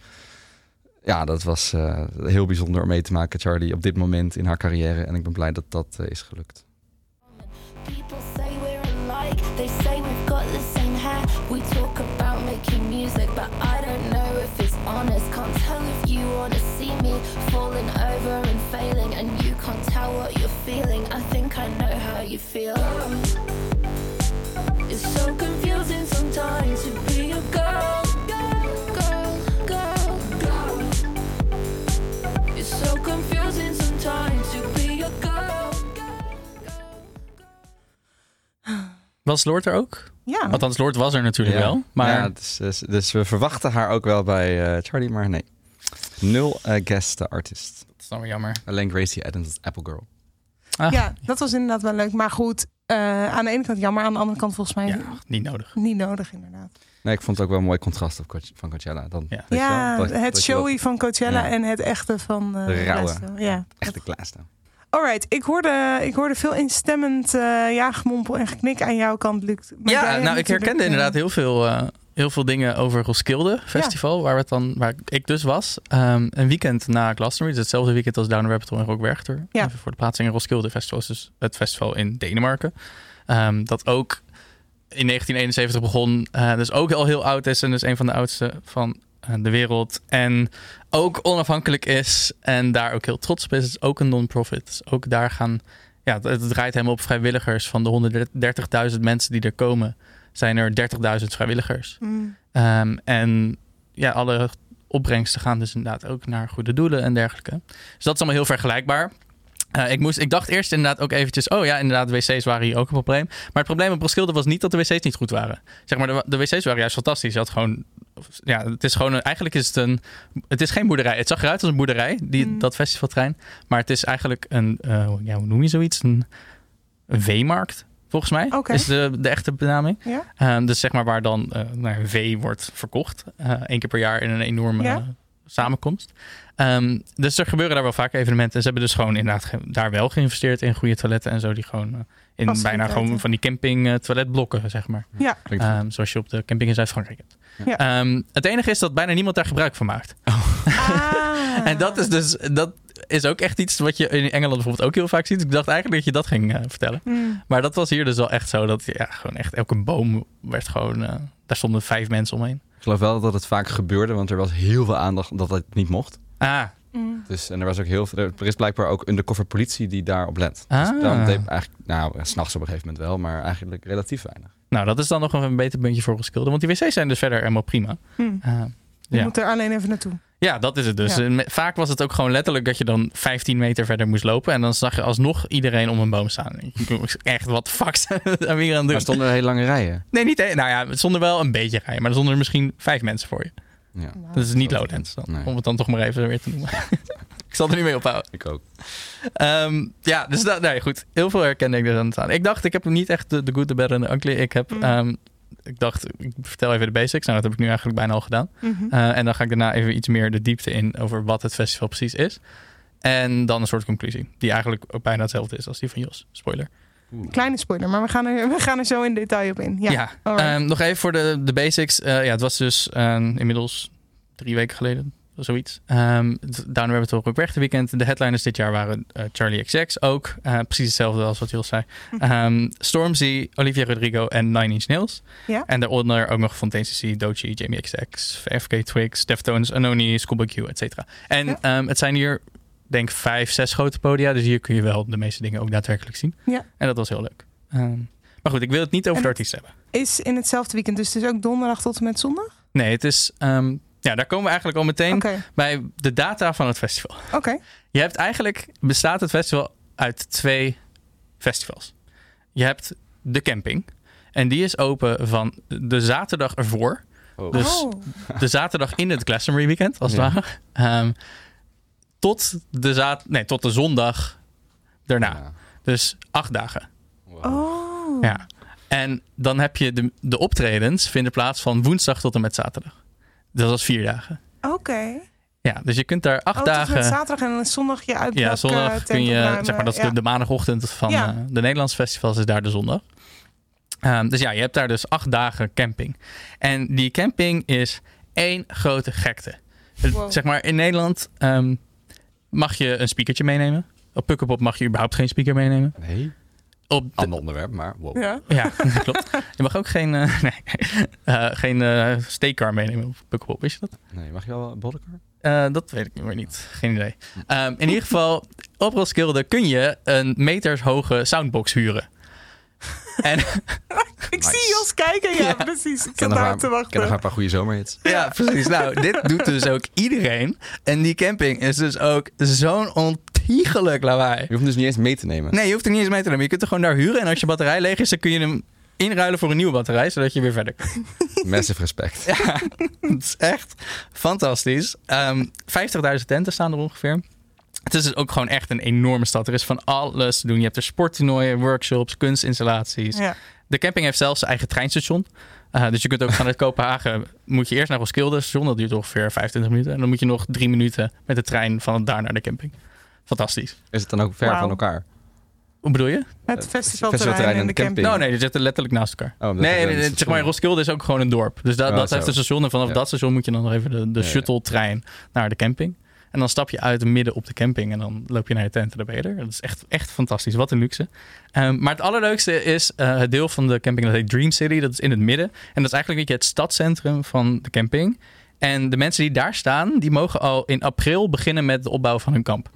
Ja, dat was uh, heel bijzonder om mee te maken, Charlie, op dit moment in haar carrière. En ik ben blij dat dat uh, is gelukt. People say we're alike, they say we've got the same hair. We talk about making music, but falling over and failing, and you can't tell what you're feeling. I think I know how you feel. It's so confusing sometimes to be a girl, girl, girl, girl. It's so confusing sometimes to be a girl, girl, girl. Was Lord er ook? Ja. Althans, Lord was er natuurlijk Ja. wel. Maar Ja, dus, dus, dus we verwachten haar ook wel bij uh, Charlie, maar nee. Nul uh, guest artist. dat is dan weer jammer. Alleen Gracie Adams als Apple Girl. Ah, ja, dat was inderdaad wel leuk. Maar goed, uh, aan de ene kant jammer. Aan de andere kant volgens mij ja, niet nodig. niet nodig inderdaad. Nee, ik vond het ook wel een mooi contrast op Coach, van Coachella. Dan, Ja. weet je Ja, wel, dat- het dat je wel- showy van Coachella Ja. en het echte van uh, De rauwe. Glasgow. Ja. Echte klaarstaan. Alright, ik hoorde, ik hoorde veel instemmend uh, ja, gemompel en geknik aan jouw kant, Luc. Maar Ja, jij hebt nou, ik natuurlijk, herkende uh, inderdaad heel veel, uh, heel veel dingen over Roskilde Festival, waar, we het dan, waar ik dus was. Um, een weekend na Glastonbury, dus hetzelfde weekend als Down the Rabbit Hole en Rock Werchter. Ja. Even voor de plaatsing. Roskilde Festival is dus het festival in Denemarken. Um, dat ook in negentien eenenzeventig begon, uh, dus ook al heel oud is en dus een van de oudste van uh, de wereld. En ook onafhankelijk is en daar ook heel trots op is. Het is ook een non-profit. Dus ook daar gaan... Ja, het, het draait helemaal op vrijwilligers. Van de honderddertigduizend mensen die er komen, zijn er dertigduizend vrijwilligers. Mm. Um, en ja, alle opbrengsten gaan dus inderdaad ook naar goede doelen en dergelijke. Dus dat is allemaal heel vergelijkbaar. Uh, ik, moest, ik dacht eerst inderdaad ook eventjes... oh ja, inderdaad, de wc's waren hier ook een probleem. Maar het probleem op Roskilde was niet dat de wc's niet goed waren. Zeg maar, de, de wc's waren juist fantastisch. Je had gewoon... Ja, het is gewoon... Een, eigenlijk is het een... Het is geen boerderij. Het zag eruit als een boerderij, die, Mm. dat festivalterrein. Maar het is eigenlijk een... Uh, ja, hoe noem je zoiets? Een, een veemarkt, volgens mij. Oké. Is de, de echte benaming. Ja? Um, dus zeg maar waar dan uh, nou, vee wordt verkocht. Uh, Eén keer per jaar in een enorme Ja? uh, samenkomst. Um, dus er gebeuren daar wel vaak evenementen. En ze hebben dus gewoon inderdaad ge- daar wel geïnvesteerd in goede toiletten en zo. Die gewoon uh, in bijna Faciliteiten. gewoon van die camping uh, toiletblokken, zeg maar. Ja. Klinkt Um, zoals je op de camping in Zuid-Frankrijk hebt. Ja. Um, het enige is dat bijna niemand daar gebruik van maakt. Ah. En dat is dus... Dat is ook echt iets wat je in Engeland bijvoorbeeld ook heel vaak ziet. Ik dacht eigenlijk dat je dat ging uh, vertellen. Mm. Maar dat was hier dus wel echt zo. Dat ja, gewoon echt elke boom werd gewoon... Uh, daar stonden vijf mensen omheen. Ik geloof wel dat het vaak gebeurde, want er was heel veel aandacht dat het niet mocht. Ah, Mm. Dus, en er was ook heel veel, er is blijkbaar ook undercover politie die daarop let. Ah. Dus daarom deed eigenlijk, nou, 's nachts op een gegeven moment wel, maar eigenlijk relatief weinig. nou, dat is dan nog een beter puntje voor Roskilde. Want die wc's zijn dus verder helemaal prima. Mm. Uh, Je ja. moet er alleen even naartoe. ja, dat is het dus. Ja. En me- Vaak was het ook gewoon letterlijk dat je dan vijftien meter verder moest lopen. En dan zag je alsnog iedereen om een boom staan. Echt, wat de fuck zijn we daar weer aan het doen? Maar stonden er hele lange rijen. Nee, niet. he- Nou ja, het stonden wel een beetje rijen. Maar er stonden er misschien vijf mensen voor je. Ja, Nou, Dat is niet dat- Lowlands dan. nee. Om het dan toch maar even weer te noemen. Ik zal er niet mee ophouden. ik ook. Um, ja, dus dat, nee, goed. Heel veel herkende ik er aan het aan. Ik dacht, ik heb niet echt de, de good, the bad en de ugly. Ik heb, Mm. um, ik dacht, ik vertel even de basics. Nou, dat heb ik nu eigenlijk bijna al gedaan. Mhm. Uh, en dan ga ik daarna even iets meer de diepte in over wat het festival precies is. En dan een soort conclusie. Die eigenlijk ook bijna hetzelfde is als die van Jos. Spoiler. Kleine spoiler, maar we gaan, er, we gaan er zo in detail op in. Ja, Ja, alright. um, nog even voor de, de basics. Uh, ja, het was dus um, inmiddels drie weken geleden. Zoiets. Um, Down the Rabbit Hole ook weg de weekend. De headliners dit jaar waren uh, Charlie X C X ook. Uh, precies hetzelfde als wat Jules zei. Um, Stormzy, Olivia Rodrigo en Nine Inch Nails. Ja. En daaronder ook nog Fontaine C C, Doechii, Jamie X X, F K Twigs, Deftones, Anoni, Schoolboy Q, et cetera. En Ja. um, het zijn hier, denk ik, vijf, zes grote podia. Dus hier kun je wel de meeste dingen ook daadwerkelijk zien. Ja. En dat was heel leuk. Um, maar goed, ik wil het niet over En de het- artiesten hebben. Is in hetzelfde weekend, dus het is ook donderdag tot en met zondag? Nee, het is... Um, ja, daar komen we eigenlijk al meteen Oké, bij de data van het festival. oké. Je hebt eigenlijk, bestaat het festival uit twee festivals. Je hebt de camping. En die is open van de zaterdag ervoor. Oh. Dus Oh. de zaterdag in het Glastonbury weekend, als het Ja. ware. Um, tot, de zaad, nee, tot de zondag daarna. Ja. Dus acht dagen. Wow. Oh. Ja. En dan heb je de, de optredens vinden plaats van woensdag tot en met zaterdag. Dat was vier dagen. Oké. Ja, dus je kunt daar acht Oh, tot en dagen... met zaterdag en dan is zondag je uit. Ja, zondag kun je, zeg maar, dat is de, de maandagochtend van Ja. uh, de Nederlandse festivals is daar de zondag. Um, dus ja, je hebt daar dus acht dagen camping. En die camping is één grote gekte. Het- Wow. Zeg maar, in Nederland um, mag je een speakertje meenemen. Op Pukkelpop mag je überhaupt geen speaker meenemen. Nee? op de- Ander onderwerp, maar wow. Ja. Ja, klopt. Je mag ook geen, uh, nee, uh, geen uh, steekcar meenemen op Pukkelpop, wist je dat? Nee, mag je wel een bollecar? Uh, dat weet ik nu maar niet. Geen idee. Um, in ieder geval, op Roskilde kun je een metershoge soundbox huren. En Ik Nice. zie Jos kijken. Ja, Ja. precies. Ik ken zat nog daar maar, te ken nog maar wachten. een paar goede zomerhits. ja, precies. Nou, dit doet dus ook iedereen. En die camping is dus ook zo'n ontiegelijk lawaai. Je hoeft dus niet eens mee te nemen. Nee, je hoeft er niet eens mee te nemen. Je kunt er gewoon daar huren. En als je batterij leeg is, dan kun je hem inruilen voor een nieuwe batterij, zodat je weer verder kunt. Massive respect. Ja, het is echt fantastisch. Um, vijftigduizend tenten staan er ongeveer. Het is dus ook gewoon echt een enorme stad. Er is van alles te doen. Je hebt er sporttoernooien, workshops, kunstinstallaties. Ja. De camping heeft zelfs zijn eigen treinstation. Uh, dus je kunt ook vanuit Kopenhagen... moet je eerst naar Roskilde station. Dat duurt ongeveer vijfentwintig minuten. En dan moet je nog drie minuten met de trein van daar naar de camping. Fantastisch. Is het dan ook ver Wauw. van elkaar? Hoe bedoel je? Het festivalterrein festivalterrein en en de de camping. camping. Nou nee, die zitten letterlijk naast elkaar. Oh, omdat Nee, er nee, een nee, zeg maar, station- Roskilde is ook gewoon een dorp. Dus dat, Oh, dat zo. heeft een station. En vanaf Ja. dat station moet je dan nog even de, de Ja, ja. shuttle-trein naar de camping. En dan stap je uit midden op de camping en dan loop je naar je tent en dan ben je er. Dat is echt, echt fantastisch. Wat een luxe. Um, maar het allerleukste is uh, het deel van de camping dat heet Dream City. Dat is in het midden. En dat is eigenlijk weet je, het stadscentrum van de camping. En de mensen die daar staan, die mogen al in april beginnen met de opbouw van hun kamp.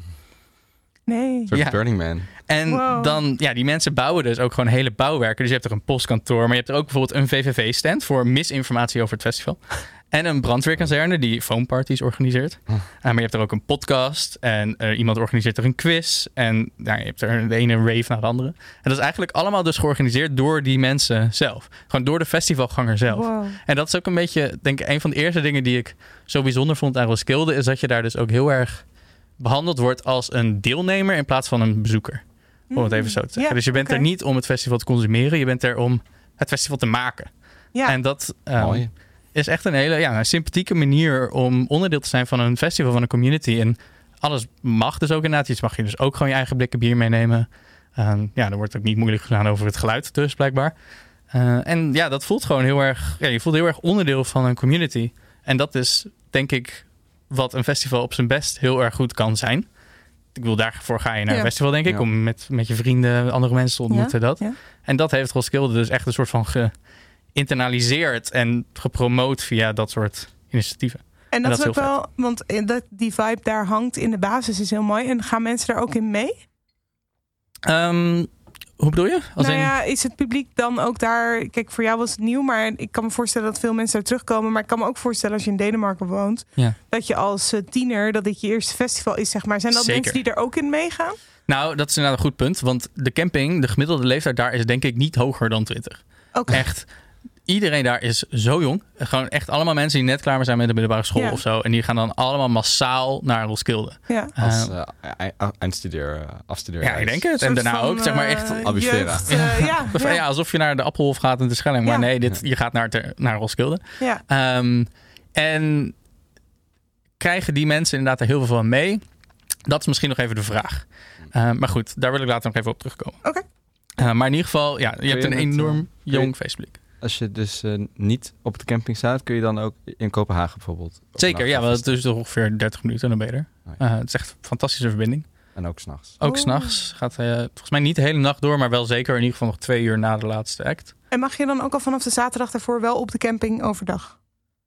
Nee. Een soort Ja. Burning Man. En Wow. dan, ja, die mensen bouwen dus ook gewoon hele bouwwerken. Dus je hebt er een postkantoor, maar je hebt er ook bijvoorbeeld een V V V-stand voor misinformatie over het festival. En een brandweerkazerne die foamparties organiseert. Uh, maar je hebt er ook een podcast en uh, iemand organiseert er een quiz. En nou, je hebt er de ene rave naar de andere. En dat is eigenlijk allemaal dus georganiseerd door die mensen zelf. Gewoon door de festivalganger zelf. Wow. En dat is ook een beetje, denk ik, een van de eerste dingen die ik zo bijzonder vond aan Roskilde. Is dat je daar dus ook heel erg behandeld wordt als een deelnemer in plaats van een bezoeker. Om het even zo te zeggen. Ja, dus je bent oké. er niet om het festival te consumeren. Je bent er om het festival te maken. Ja. En dat um, Mooi. is echt een hele ja, een sympathieke manier om onderdeel te zijn van een festival, van een community. En alles mag dus ook inderdaad. Je mag je dus ook gewoon je eigen blikken bier meenemen. Um, ja, er wordt ook niet moeilijk gedaan over het geluid dus blijkbaar. Uh, en ja, dat voelt gewoon heel erg... Ja, je voelt heel erg onderdeel van een community. En dat is, denk ik, wat een festival op zijn best heel erg goed kan zijn. Ik bedoel, daarvoor ga je naar Ja. een festival, denk ik. Ja. Om met, met je vrienden, andere mensen te ontmoeten. Ja, Dat. ja. En dat heeft Roskilde dus echt een soort van geïnternaliseerd en gepromoot via dat soort initiatieven. En dat, dat is is ook heel wel, want eh, dat, die vibe daar hangt in de basis is heel mooi. En gaan mensen daar ook in mee? Um, hoe bedoel je? Als nou in- ja, is het publiek dan ook daar... Kijk, voor jou was het nieuw, maar ik kan me voorstellen dat veel mensen daar terugkomen. Maar ik kan me ook voorstellen als je in Denemarken woont... Ja. dat je als eh, tiener, dat dit je eerste festival is, zeg maar. Zijn dat Zeker. mensen die er ook in meegaan? Nou, dat is inderdaad een goed punt. Want de camping, de gemiddelde leeftijd daar is denk ik niet hoger dan twintig. Oké. Echt. Iedereen daar is zo jong. Gewoon echt allemaal mensen die net klaar zijn met de middelbare school Ja. of zo. En die gaan dan allemaal massaal naar Roskilde. Ja. Als Uh, uh, eindstudeer, uh, afstudeer. ja, ik denk het. En Soort daarna van, ook, zeg maar echt... eh, Albufeira. jeugd, eh, ja, Of, ja, ja, alsof je naar de Appelhof gaat in de Schelling. Maar Ja. nee, dit, je gaat naar, ter, naar Roskilde. ja. Um, en krijgen die mensen inderdaad er heel veel van mee? Dat is misschien nog even de vraag. Uh, maar goed, daar wil ik later nog even op terugkomen. Oké. Uh, maar in ieder geval, ja, je hebt je een het, enorm uh, jong je- feestpubliek. Als je dus uh, niet op de camping staat, kun je dan ook in Kopenhagen bijvoorbeeld. Zeker, ja, want het is toch ongeveer dertig minuten en dan ben je er. Oh, ja. Uh, het is echt een fantastische verbinding. En ook s'nachts. Ook Oh. 's s'nachts gaat uh, volgens mij niet de hele nacht door, maar wel zeker in ieder geval nog twee uur na de laatste act. En mag je dan ook al vanaf de zaterdag daarvoor wel op de camping overdag?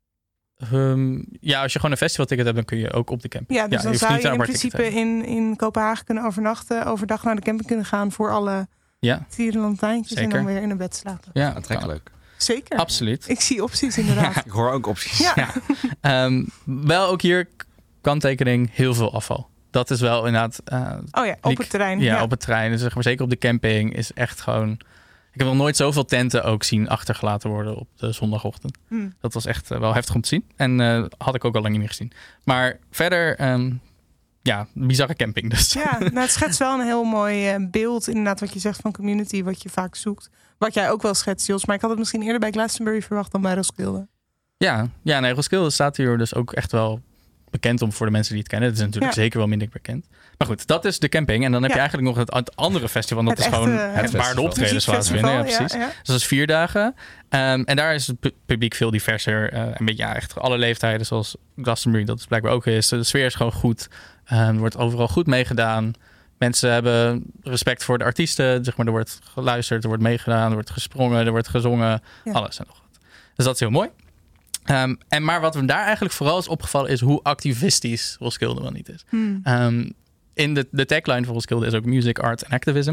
Um, ja, als je gewoon een festivalticket hebt, dan kun je ook op de camping. Ja, dus dan hoeft zou niet je een in apart ticket te principe hebben. in, in Kopenhagen kunnen overnachten. Overdag naar de camping kunnen gaan voor alle Ja, tierenlantijntjes. En Zeker. dan weer in een bed slapen. ja, Aantrekkelijk. Zeker. absoluut. Ik zie opties inderdaad. Ik hoor ook opties. Ja. Ja. Um, wel ook hier, kanttekening, heel veel afval. Dat is wel inderdaad... Uh, Oh ja, op Liek- het terrein. ja, Ja, op het terrein. Dus zeg maar, zeker op de camping is echt gewoon... Ik heb nog nooit zoveel tenten ook zien achtergelaten worden op de zondagochtend. Hm. Dat was echt uh, wel heftig om te zien. En uh, had ik ook al lang niet meer gezien. Maar verder, um, ja, bizarre camping dus. Ja, nou, het schetst wel een heel mooi eh, beeld, inderdaad, wat je zegt van community, wat je vaak zoekt. Wat jij ook wel schetst, Jos. Maar ik had het misschien eerder bij Glastonbury verwacht dan bij Roskilde. Ja, ja nee, Roskilde staat hier dus ook echt wel bekend om voor de mensen die het kennen. Het is natuurlijk Ja. zeker wel minder bekend. Maar goed, dat is de camping. En dan heb Ja. je eigenlijk nog het, het andere festival. Dat Het is gewoon echte- het het waar de festival. optredens plaatsvinden. Ja, Muziekfestival, precies. ja, ja. Dus dat is vier dagen. Um, en daar is het pu- publiek veel diverser. Uh, een beetje ja, echt alle leeftijden, zoals Glastonbury dat is blijkbaar ook is. De sfeer is gewoon goed. Um, er wordt overal goed meegedaan. mensen hebben respect voor de artiesten. Zeg maar, er wordt geluisterd, er wordt meegedaan, er wordt gesprongen, er wordt gezongen. Ja. Alles en nog wat. Dus dat is heel mooi. Um, en maar wat me daar eigenlijk vooral is opgevallen is hoe activistisch Roskilde wel niet is. Hmm. Um, in de, de tagline van Roskilde is ook music, art en activism.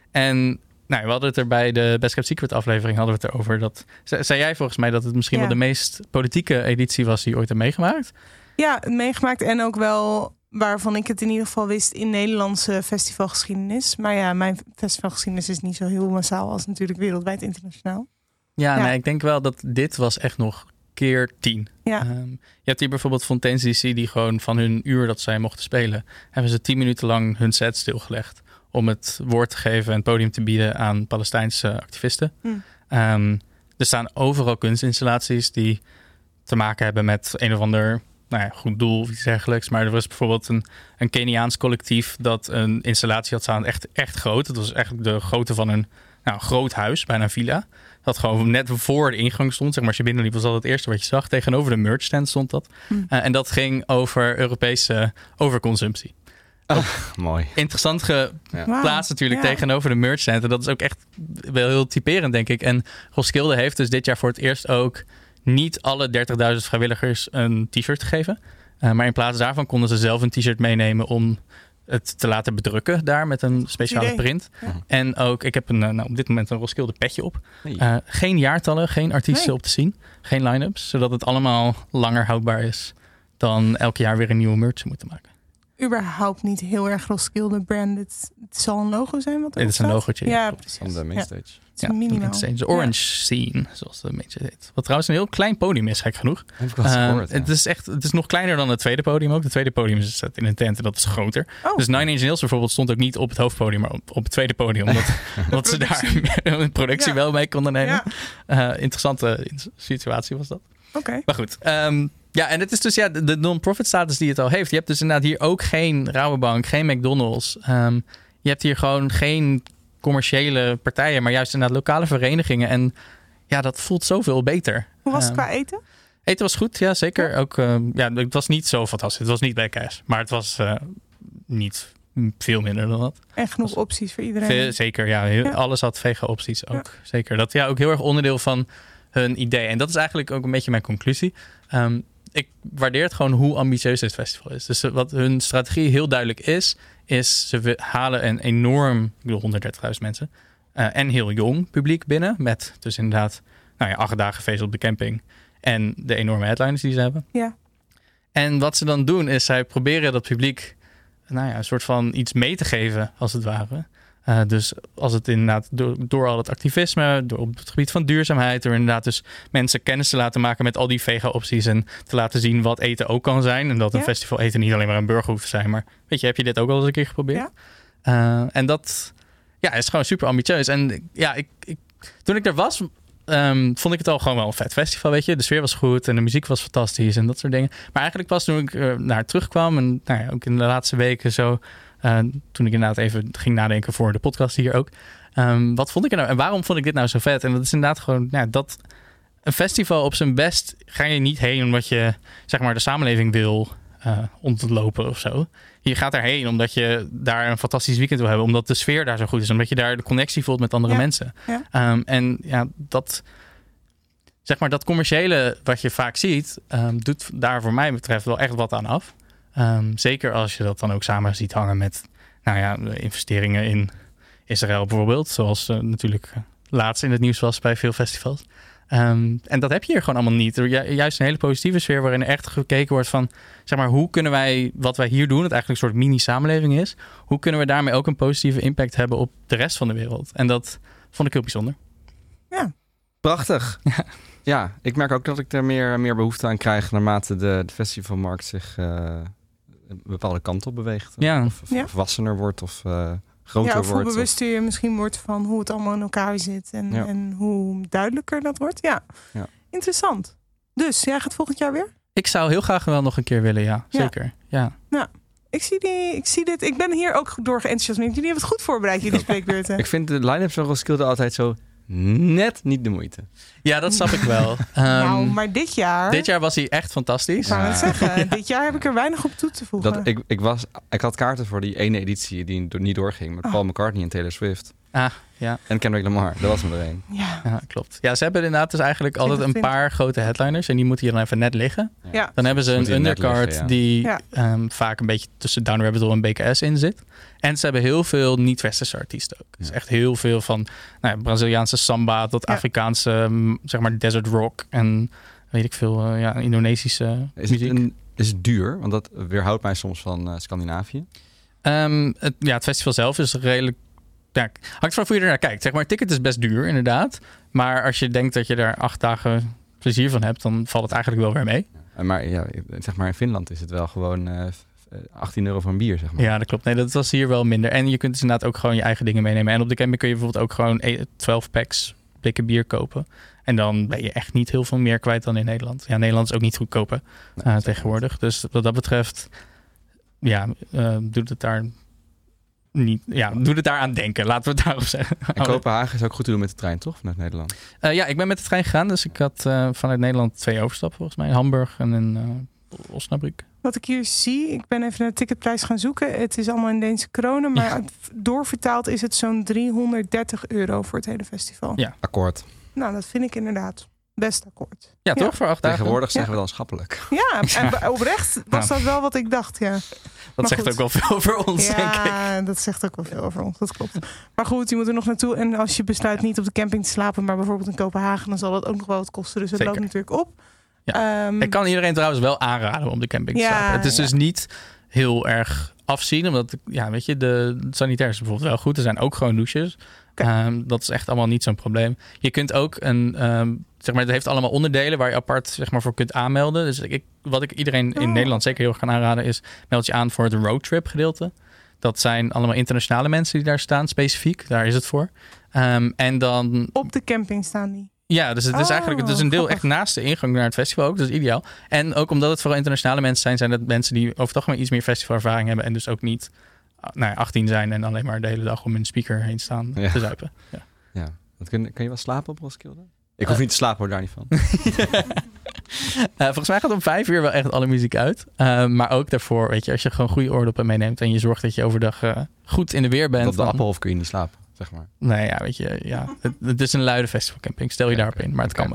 En nou, we hadden het er bij de Best Kept Secret aflevering hadden we het erover. Dat, zei jij volgens mij dat het misschien ja. wel de meest politieke editie was die je ooit hebt meegemaakt? Ja, meegemaakt en ook wel waarvan ik het in ieder geval wist in Nederlandse festivalgeschiedenis. Maar ja, mijn festivalgeschiedenis is niet zo heel massaal als natuurlijk wereldwijd internationaal. Ja, ja. Nee, ik denk wel dat dit was echt nog keer tien. Ja. Um, je hebt hier bijvoorbeeld Fontaine's D C die gewoon van hun uur dat zij mochten spelen, hebben ze tien minuten lang hun set stilgelegd om het woord te geven en het podium te bieden aan Palestijnse activisten. Hmm. Um, er staan overal kunstinstallaties die te maken hebben met een of ander nou ja, goed doel of iets dergelijks. Maar er was bijvoorbeeld een, een Keniaans collectief dat een installatie had staan, echt, echt groot. Het was eigenlijk de grootte van een nou, groot huis, bijna een villa. Dat gewoon net voor de ingang stond. Zeg maar, als je binnenliep was dat het eerste wat je zag. Tegenover de merchstand stond dat. Hmm. Uh, en dat ging over Europese overconsumptie. Oh, mooi. Interessant geplaatst wow. natuurlijk ja. tegenover de merchstand. En dat is ook echt wel heel typerend, denk ik. En Roskilde heeft dus dit jaar voor het eerst ook niet alle dertigduizend vrijwilligers een t-shirt gegeven. Uh, maar in plaats daarvan konden ze zelf een t-shirt meenemen om het te laten bedrukken daar met een speciale print. Ja. En ook, ik heb een, nou, op dit moment een Roskilde petje op. Uh, geen jaartallen, geen artiesten nee. op te zien. Geen line-ups, zodat het allemaal langer houdbaar is dan elk jaar weer een nieuwe merch te moeten maken. Überhaupt niet heel erg Roskilde branded. Het zal een logo zijn wat er Dit is een logootje. Ja, ja precies. Van de mainstage. Ja. Het is ja, minimaal. De Orange ja. Scene, zoals de mainstage heet. Wat trouwens een heel klein podium is, gek genoeg. Heb ik wel eens gehoord, uh, ja. Het is echt, het is nog kleiner dan het tweede podium ook. Het tweede podium is staat in een tent en dat is groter. Oh. Dus Nine Inch Nails bijvoorbeeld stond ook niet op het hoofdpodium, maar op, op het tweede podium. Omdat, omdat ze daar een productie ja. wel mee konden nemen. Ja. Uh, interessante situatie was dat. Oké. Okay. Maar goed. Um, Ja, en het is dus ja, de non-profit status die het al heeft. Je hebt dus inderdaad hier ook geen Rabobank, geen McDonald's. Um, je hebt hier gewoon geen commerciële partijen, maar juist inderdaad lokale verenigingen. En ja, dat voelt zoveel beter. Hoe was het um, qua eten? Eten was goed, ja zeker. Ja. Ook, uh, ja, het was niet zo fantastisch. Het was niet bij Cash, maar het was uh, niet veel minder dan dat. En genoeg was, opties voor iedereen. Veel, zeker, ja, heel, ja. Alles had vega-opties ook. Ja. Zeker. Dat ja ook heel erg onderdeel van hun idee. En dat is eigenlijk ook een beetje mijn conclusie. Um, Ik waardeer het gewoon hoe ambitieus dit festival is. Dus wat hun strategie heel duidelijk is, is ze halen een enorm, ik bedoel honderddertigduizend mensen, uh, en heel jong publiek binnen. Met dus inderdaad nou ja, acht dagen feest op de camping en de enorme headliners die ze hebben. Ja. En wat ze dan doen is, zij proberen dat publiek nou ja, een soort van iets mee te geven, als het ware. Uh, dus als het inderdaad door, door al het activisme, door op het gebied van duurzaamheid, door inderdaad dus mensen kennis te laten maken met al die vega-opties en te laten zien wat eten ook kan zijn. En dat een ja. festival eten niet alleen maar een burger hoeft te zijn. Maar weet je, heb je dit ook al eens een keer geprobeerd? Ja. Uh, en dat ja, is gewoon super ambitieus. En ja, ik, ik, toen ik er was, um, vond ik het al gewoon wel een vet festival, weet je. De sfeer was goed en de muziek was fantastisch en dat soort dingen. Maar eigenlijk pas toen ik uh, naar terugkwam en nou ja, ook in de laatste weken zo, Uh, toen ik inderdaad even ging nadenken voor de podcast hier ook. Um, wat vond ik er nou? En waarom vond ik dit nou zo vet? En dat is inderdaad gewoon ja, dat een festival op zijn best ga je niet heen omdat je zeg maar de samenleving wil uh, ontlopen of zo. Je gaat daarheen omdat je daar een fantastisch weekend wil hebben. Omdat de sfeer daar zo goed is. Omdat je daar de connectie voelt met andere ja. mensen. Ja. Um, en ja, dat zeg maar dat commerciële wat je vaak ziet, um, doet daar voor mij betreft wel echt wat aan af. Um, zeker als je dat dan ook samen ziet hangen met nou ja, investeringen in Israël bijvoorbeeld. Zoals uh, natuurlijk laatst in het nieuws was bij veel festivals. Um, en dat heb je hier gewoon allemaal niet. Ju- juist een hele positieve sfeer waarin er echt gekeken wordt van, zeg maar, hoe kunnen wij wat wij hier doen, het eigenlijk een soort mini-samenleving is, hoe kunnen we daarmee ook een positieve impact hebben op de rest van de wereld? En dat vond ik heel bijzonder. Ja. Prachtig. Ja. Ja, ik merk ook dat ik er meer, meer behoefte aan krijg naarmate de, de festivalmarkt zich uh, een bepaalde kant op beweegt. Ja. Of, of ja. volwassener wordt of uh, groter ja, of wordt. hoe bewuster je misschien wordt van hoe het allemaal in elkaar zit en, ja. en hoe duidelijker dat wordt. Ja. ja, interessant. Dus jij gaat volgend jaar weer? Ik zou heel graag wel nog een keer willen, ja. Zeker, ja. ja. Nou, ik zie, die, ik zie dit. Ik ben hier ook door geenthousiasmeerd. Jullie hebben het goed voorbereid, jullie spreekbeurten. Ik vind de line-up van Roskilde altijd zo net niet de moeite. Ja, dat snap ik wel. Um, nou, maar dit jaar... Dit jaar was hij echt fantastisch. Ik wou het Ja. zeggen, dit jaar heb ik er weinig op toe te voegen. Dat, ik, ik, was, ik had kaarten voor die ene editie die do- niet doorging. Met Oh. Paul McCartney en Taylor Swift. Ah, ja. En Kendrick Lamar. Dat was me er één. Ja, Ja, klopt. Ja, ze hebben inderdaad dus eigenlijk altijd een twintig. paar grote headliners. En die moeten hier dan even net liggen. ja. Dan hebben ze Moet een hier net undercard liggen, ja. die Ja. ehm, vaak een beetje tussen Down Rabbit Hole en B K S in zit. En ze hebben heel veel niet-westerse artiesten ook. Dus Ja. echt heel veel van nou ja, Braziliaanse samba tot Ja. Afrikaanse, mm, zeg maar, desert rock en weet ik veel, eh, ja, Indonesische Is het, muziek. een, is het duur? Want dat weerhoudt mij soms van uh, Scandinavië. Ehm, het, ja, het festival zelf is redelijk... Ja, hangt van hoe je er naar kijkt. Zeg maar, het ticket is best duur, inderdaad. Maar als je denkt dat je daar acht dagen plezier van hebt, dan valt het eigenlijk wel weer mee. Uh, maar, ja, zeg maar in Finland is het wel gewoon uh, achttien euro voor een bier, zeg maar. Ja, dat klopt. Nee, dat was hier wel minder. En je kunt dus inderdaad ook gewoon je eigen dingen meenemen. En op de camping kun je bijvoorbeeld ook gewoon twaalf packs blikken bier kopen. En dan ben je echt niet heel veel meer kwijt dan in Nederland. Ja, Nederland is ook niet goedkoper Nee, uh, dat tegenwoordig. Dus wat dat betreft, ja, uh, doet het daar niet. Ja, doet het daar aan denken. Laten we het daarop zeggen. En Kopenhagen is ook goed te doen met de trein, toch? Vanuit Nederland. Uh, ja, ik ben met de trein gegaan. Dus ik had uh, vanuit Nederland twee overstappen volgens mij. In Hamburg en in uh, Osnabrück. Wat ik hier zie, ik ben even naar de ticketprijs gaan zoeken. Het is allemaal in Deense kronen, maar Ja. doorvertaald is het zo'n driehonderddertig euro voor het hele festival. Ja. Akkoord. Nou, dat vind ik inderdaad best akkoord. Ja, Ja. toch? Voor acht dagen. Tegenwoordig Ja. zeggen we dan schappelijk. Ja, en be- oprecht was dat wel wat ik dacht, ja. Dat Maar zegt goed. ook wel veel over ons, denk ik. Ja, dat zegt ook wel veel over ons, dat klopt. Maar goed, je moet er nog naartoe. En als je besluit niet op de camping te slapen, maar bijvoorbeeld in Kopenhagen, dan zal dat ook nog wel wat kosten. Dus het Zeker. loopt natuurlijk op. Ehm, Ik kan iedereen trouwens wel aanraden om op de camping te Ja, slapen. Het is ja. dus niet heel erg afzien. Omdat, ja, weet je, de sanitair is bijvoorbeeld wel goed. Er zijn ook gewoon douches. Oké. Um, dat is echt allemaal niet zo'n probleem. Je kunt ook een, um, zeg maar, het heeft allemaal onderdelen waar je apart, zeg maar, voor kunt aanmelden. Dus ik, wat ik iedereen in Oh. Nederland zeker heel erg kan aanraden is, meld je aan voor het roadtrip gedeelte. Dat zijn allemaal internationale mensen die daar staan, specifiek. Daar is het voor. Um, en dan... op de camping staan die. Ja, dus het is Oh, eigenlijk het is een deel grappig. echt naast de ingang naar het festival ook. Dat is ideaal. En ook omdat het vooral internationale mensen zijn, zijn het mensen die over het algemeen iets meer festivalervaring hebben en dus ook niet nou ja, achttien zijn en alleen maar de hele dag om een speaker heen staan Ja. te zuipen. Ja. Ja. Wat kun, kun je wel slapen op Roskilde? Ik hoef Uh, niet te slapen, hoor, daar niet van. Uh, volgens mij gaat om vijf uur wel echt alle muziek uit. Uh, maar ook daarvoor, weet je, als je gewoon goede oordoppen meeneemt en je zorgt dat je overdag uh, goed in de weer bent. Op de dan... Appelhof kun je niet slapen, zeg maar. Nee, ja, weet je, ja. Het, het is een luide festivalcamping. Stel je Ja, daarop oké. in, maar het Oké. kan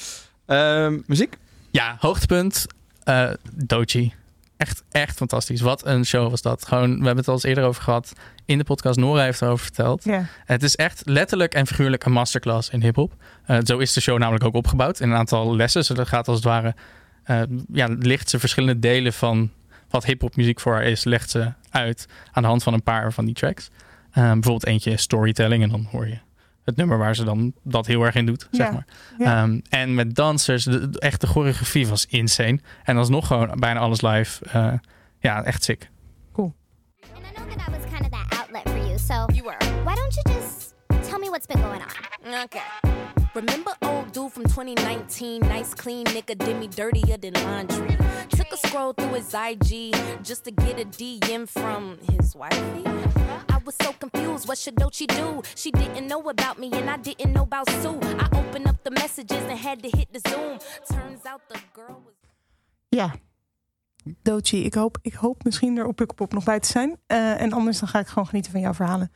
wel. Um, muziek? Ja, hoogtepunt. Uh, Doechii. Echt, echt fantastisch. Wat een show was dat. Gewoon, we hebben het al eens eerder over gehad. In de podcast, Nora heeft erover verteld. Ja. Het is echt letterlijk en figuurlijk een masterclass in hiphop. Uh, zo is de show namelijk ook opgebouwd. In een aantal lessen. Dus dat gaat als het ware... Uh, ja, licht ze verschillende delen van wat hiphop muziek voor haar is, legt ze uit aan de hand van een paar van die tracks. Uh, bijvoorbeeld eentje is storytelling en dan hoor je het nummer waar ze dan dat heel erg in doet, zeg Ja, maar. ja. Um, en met dansers, de, de echte choreografie was insane. En alsnog gewoon bijna alles live. Uh, ja, echt sick. And I know that I was kind of that outlet for you, so You were. why don't you just tell me what's been going on? Okay. Remember old dude from twenty nineteen? Nice clean nigga did me dirtier than laundry. Took a scroll through his I G just to get a D M from his wifey. I was so confused, what should Doechii do? She didn't know about me and I didn't know about Sue. I opened up the messages and had to hit the zoom. Turns out the girl was... Ja. Doechii, ik hoop, ik hoop misschien er op Pukkelpop nog bij te zijn. Uh, en anders dan ga ik gewoon genieten van jouw verhalen.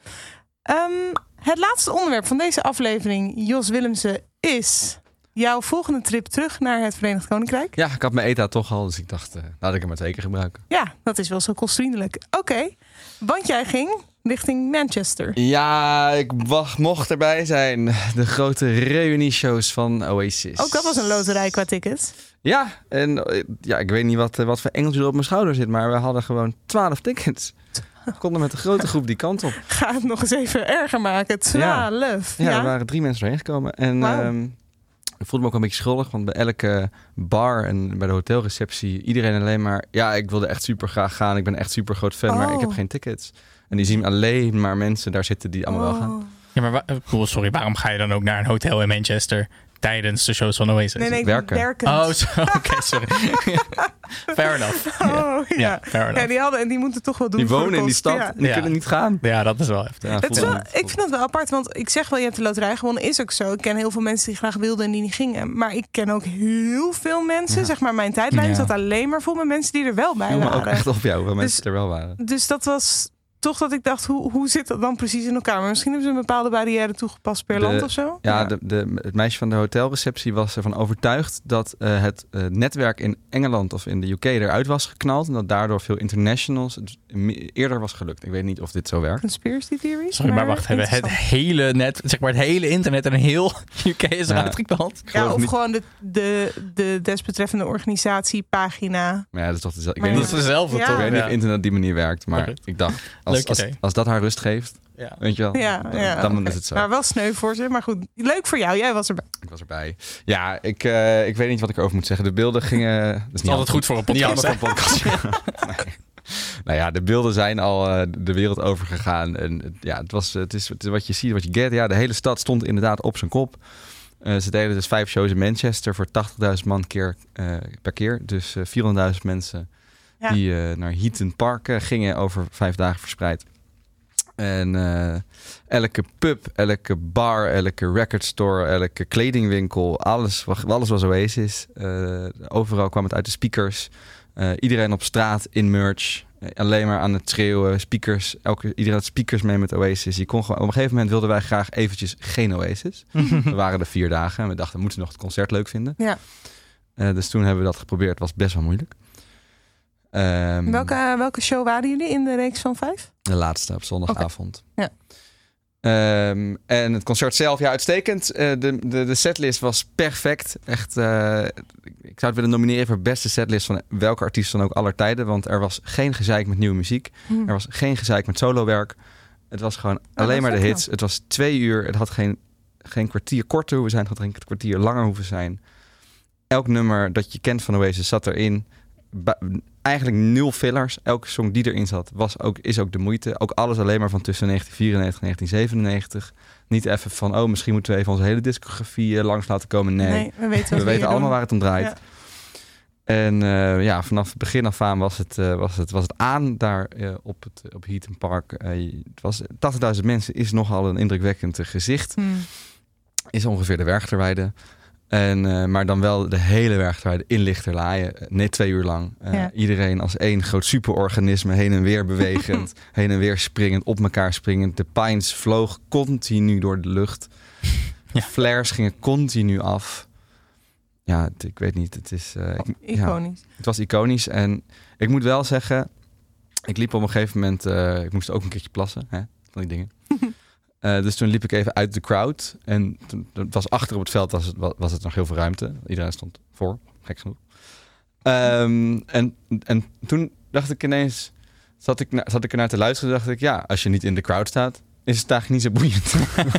Um, het laatste onderwerp van deze aflevering, Jos Willemsen, is jouw volgende trip terug naar het Verenigd Koninkrijk. Ja, ik had mijn E T A toch al, dus ik dacht, uh, laat ik hem maar twee keer gebruiken. Ja, dat is wel zo kostvriendelijk. Oké, okay, want jij ging richting Manchester. Ja, ik wacht, mocht erbij zijn. De grote reunie-shows van Oasis. Ook dat was een loterij qua tickets. Ja, en uh, ja, ik weet niet wat, uh, wat voor engeltje er op mijn schouder zit, maar we hadden gewoon twaalf tickets. We konden met een grote groep die kant op. Ga het nog eens even erger maken. Twaalf. Ja, Ja, er waren drie mensen doorheen gekomen. En Wauw. um, ik voelde me ook een beetje schuldig, want bij elke bar en bij de hotelreceptie, iedereen alleen maar, ja, ik wilde echt super graag gaan. Ik ben echt super groot fan, maar Oh. ik heb geen tickets. En die zien alleen maar mensen daar zitten die allemaal wel gaan. Oh. Ja, maar wa- oh, sorry, waarom ga je dan ook naar een hotel in Manchester? tijdens de shows van Oasis? Nee, nee, Werken. werkend. Oh, zo, oké, sorry. Fair enough. Oh, ja. Ja, fair enough. Ja, die hadden en die moeten toch wel doen. Die voor de wonen in die kost. stad. Ja. Die Ja. kunnen niet gaan. Ja, dat is wel heftig. Ja, Het is voel wel, me- ik vind dat wel apart, want ik zeg wel, je hebt de loterij gewonnen, is ook zo. Ik ken heel veel mensen die graag wilden en die niet gingen. Maar ik ken ook heel veel mensen, Ja. zeg maar, mijn tijdlijn Ja. zat alleen maar vol met mensen die er wel bij viel me ook waren. echt op jou, hoeveel Dus- mensen er wel waren. Dus dat was toch dat ik dacht, hoe, hoe zit dat dan precies in elkaar? Maar misschien hebben ze een bepaalde barrière toegepast per De- land of zo. Ja, de, de, het meisje van de hotelreceptie was ervan overtuigd dat uh, het uh, netwerk in Engeland of in de U K eruit was geknald. En dat daardoor veel internationals het me- eerder was gelukt. Ik weet niet of dit zo werkt. Conspiracy theories. Sorry, maar wacht even. Het interessant. hele net, zeg maar het hele internet en heel U K is Ja. eruit geknald. Ik Ja, geloof of niet- gewoon de, de, de desbetreffende organisatiepagina. Maar ja, dat is toch dezelfde. Ik Maar weet ja. niet, Dat is dezelfde Ja. toch? ik weet niet Ja. of internet op die manier werkt. Maar Oké. ik dacht, als, Leuk als, idee. als dat haar rust geeft, Ja. weet je wel, Ja, dan, ja, dan oké. is het zo. Maar wel sneu voor ze. Maar goed, leuk voor jou. Jij was erbij. Ik was erbij. Ja, ik, uh, ik weet niet wat ik erover moet zeggen. De beelden gingen... Dat is niet altijd goed voor een Niet podcast, handig voor een podcast. Nee. Nou ja, de beelden zijn al uh, de wereld over gegaan. En uh, ja, het, was, het, is, het is wat je ziet, wat je get. Ja, de hele stad stond inderdaad op zijn kop. Uh, ze deden dus vijf shows in Manchester voor tachtigduizend man keer, uh, per keer. Dus uh, vierhonderdduizend mensen Ja. die uh, naar Heaton Park uh, gingen over vijf dagen verspreid. En uh, elke pub, elke bar, elke recordstore, elke kledingwinkel, alles, alles was Oasis. Uh, overal kwam het uit de speakers. Uh, iedereen op straat in merch. Uh, alleen maar aan het schreeuwen. Speakers. Elke, iedereen had speakers mee met Oasis. Je kon gewoon, op een gegeven moment wilden wij graag eventjes geen Oasis. We waren er vier dagen en we dachten, we moeten nog het concert leuk vinden. Ja. Uh, dus toen hebben we dat geprobeerd. Het was best wel moeilijk. Um, Welke, welke show waren jullie in de reeks van vijf? De laatste op zondagavond. Okay. Ja. Um, en het concert zelf, ja, uitstekend. Uh, de, de, de setlist was perfect. Echt, uh, ik zou het willen nomineren voor beste setlist van welke artiest dan ook aller tijden. Want er was geen gezeik met nieuwe muziek. Hm. Er was geen gezeik met solowerk. Het was gewoon Oh, alleen maar de wel hits. knap. Het was twee uur. Het had geen, geen kwartier korter hoeven zijn. Het had geen kwartier langer hoeven zijn. Elk nummer dat je kent van Oasis zat erin. Ba- eigenlijk nul fillers. Elke song die erin zat was ook, is ook de moeite. Ook alles alleen maar van tussen negentien vierennegentig en negentien zevenennegentig. Niet even van, oh, misschien moeten we even onze hele discografie uh, langs laten komen. Nee, Nee, we weten, wat we weten hier allemaal doen. waar het om draait. Ja. En uh, ja, vanaf het begin af aan was het, uh, was het, was het aan daar uh, op het op Heaton Park. Uh, het was tachtigduizend mensen is nogal een indrukwekkend uh, gezicht. Hm. Is ongeveer de Werchterweide. En, uh, maar dan wel de hele Werchterweide in Lichterlaaien. Uh, net twee uur lang. Uh, Ja. Iedereen als één groot superorganisme heen en weer bewegend. heen en weer springend, op elkaar springend. De Pines vloog continu door de lucht. Ja. Flares gingen continu af. Ja, het- ik weet niet. Het is... Uh, ik, ja, Iconisch. het was iconisch. En ik moet wel zeggen... Ik liep op een gegeven moment... Uh, ik moest ook een keertje plassen. Hè, van die dingen. Uh, dus toen liep ik even uit de crowd. En toen, het was achter op het veld was het, was het nog heel veel ruimte. Iedereen stond voor, gek genoeg. Um, en, en toen dacht ik ineens... Zat ik, na, zat ik ernaar te luisteren dacht ik... Ja, als je niet in de crowd staat... Is het eigenlijk niet zo boeiend.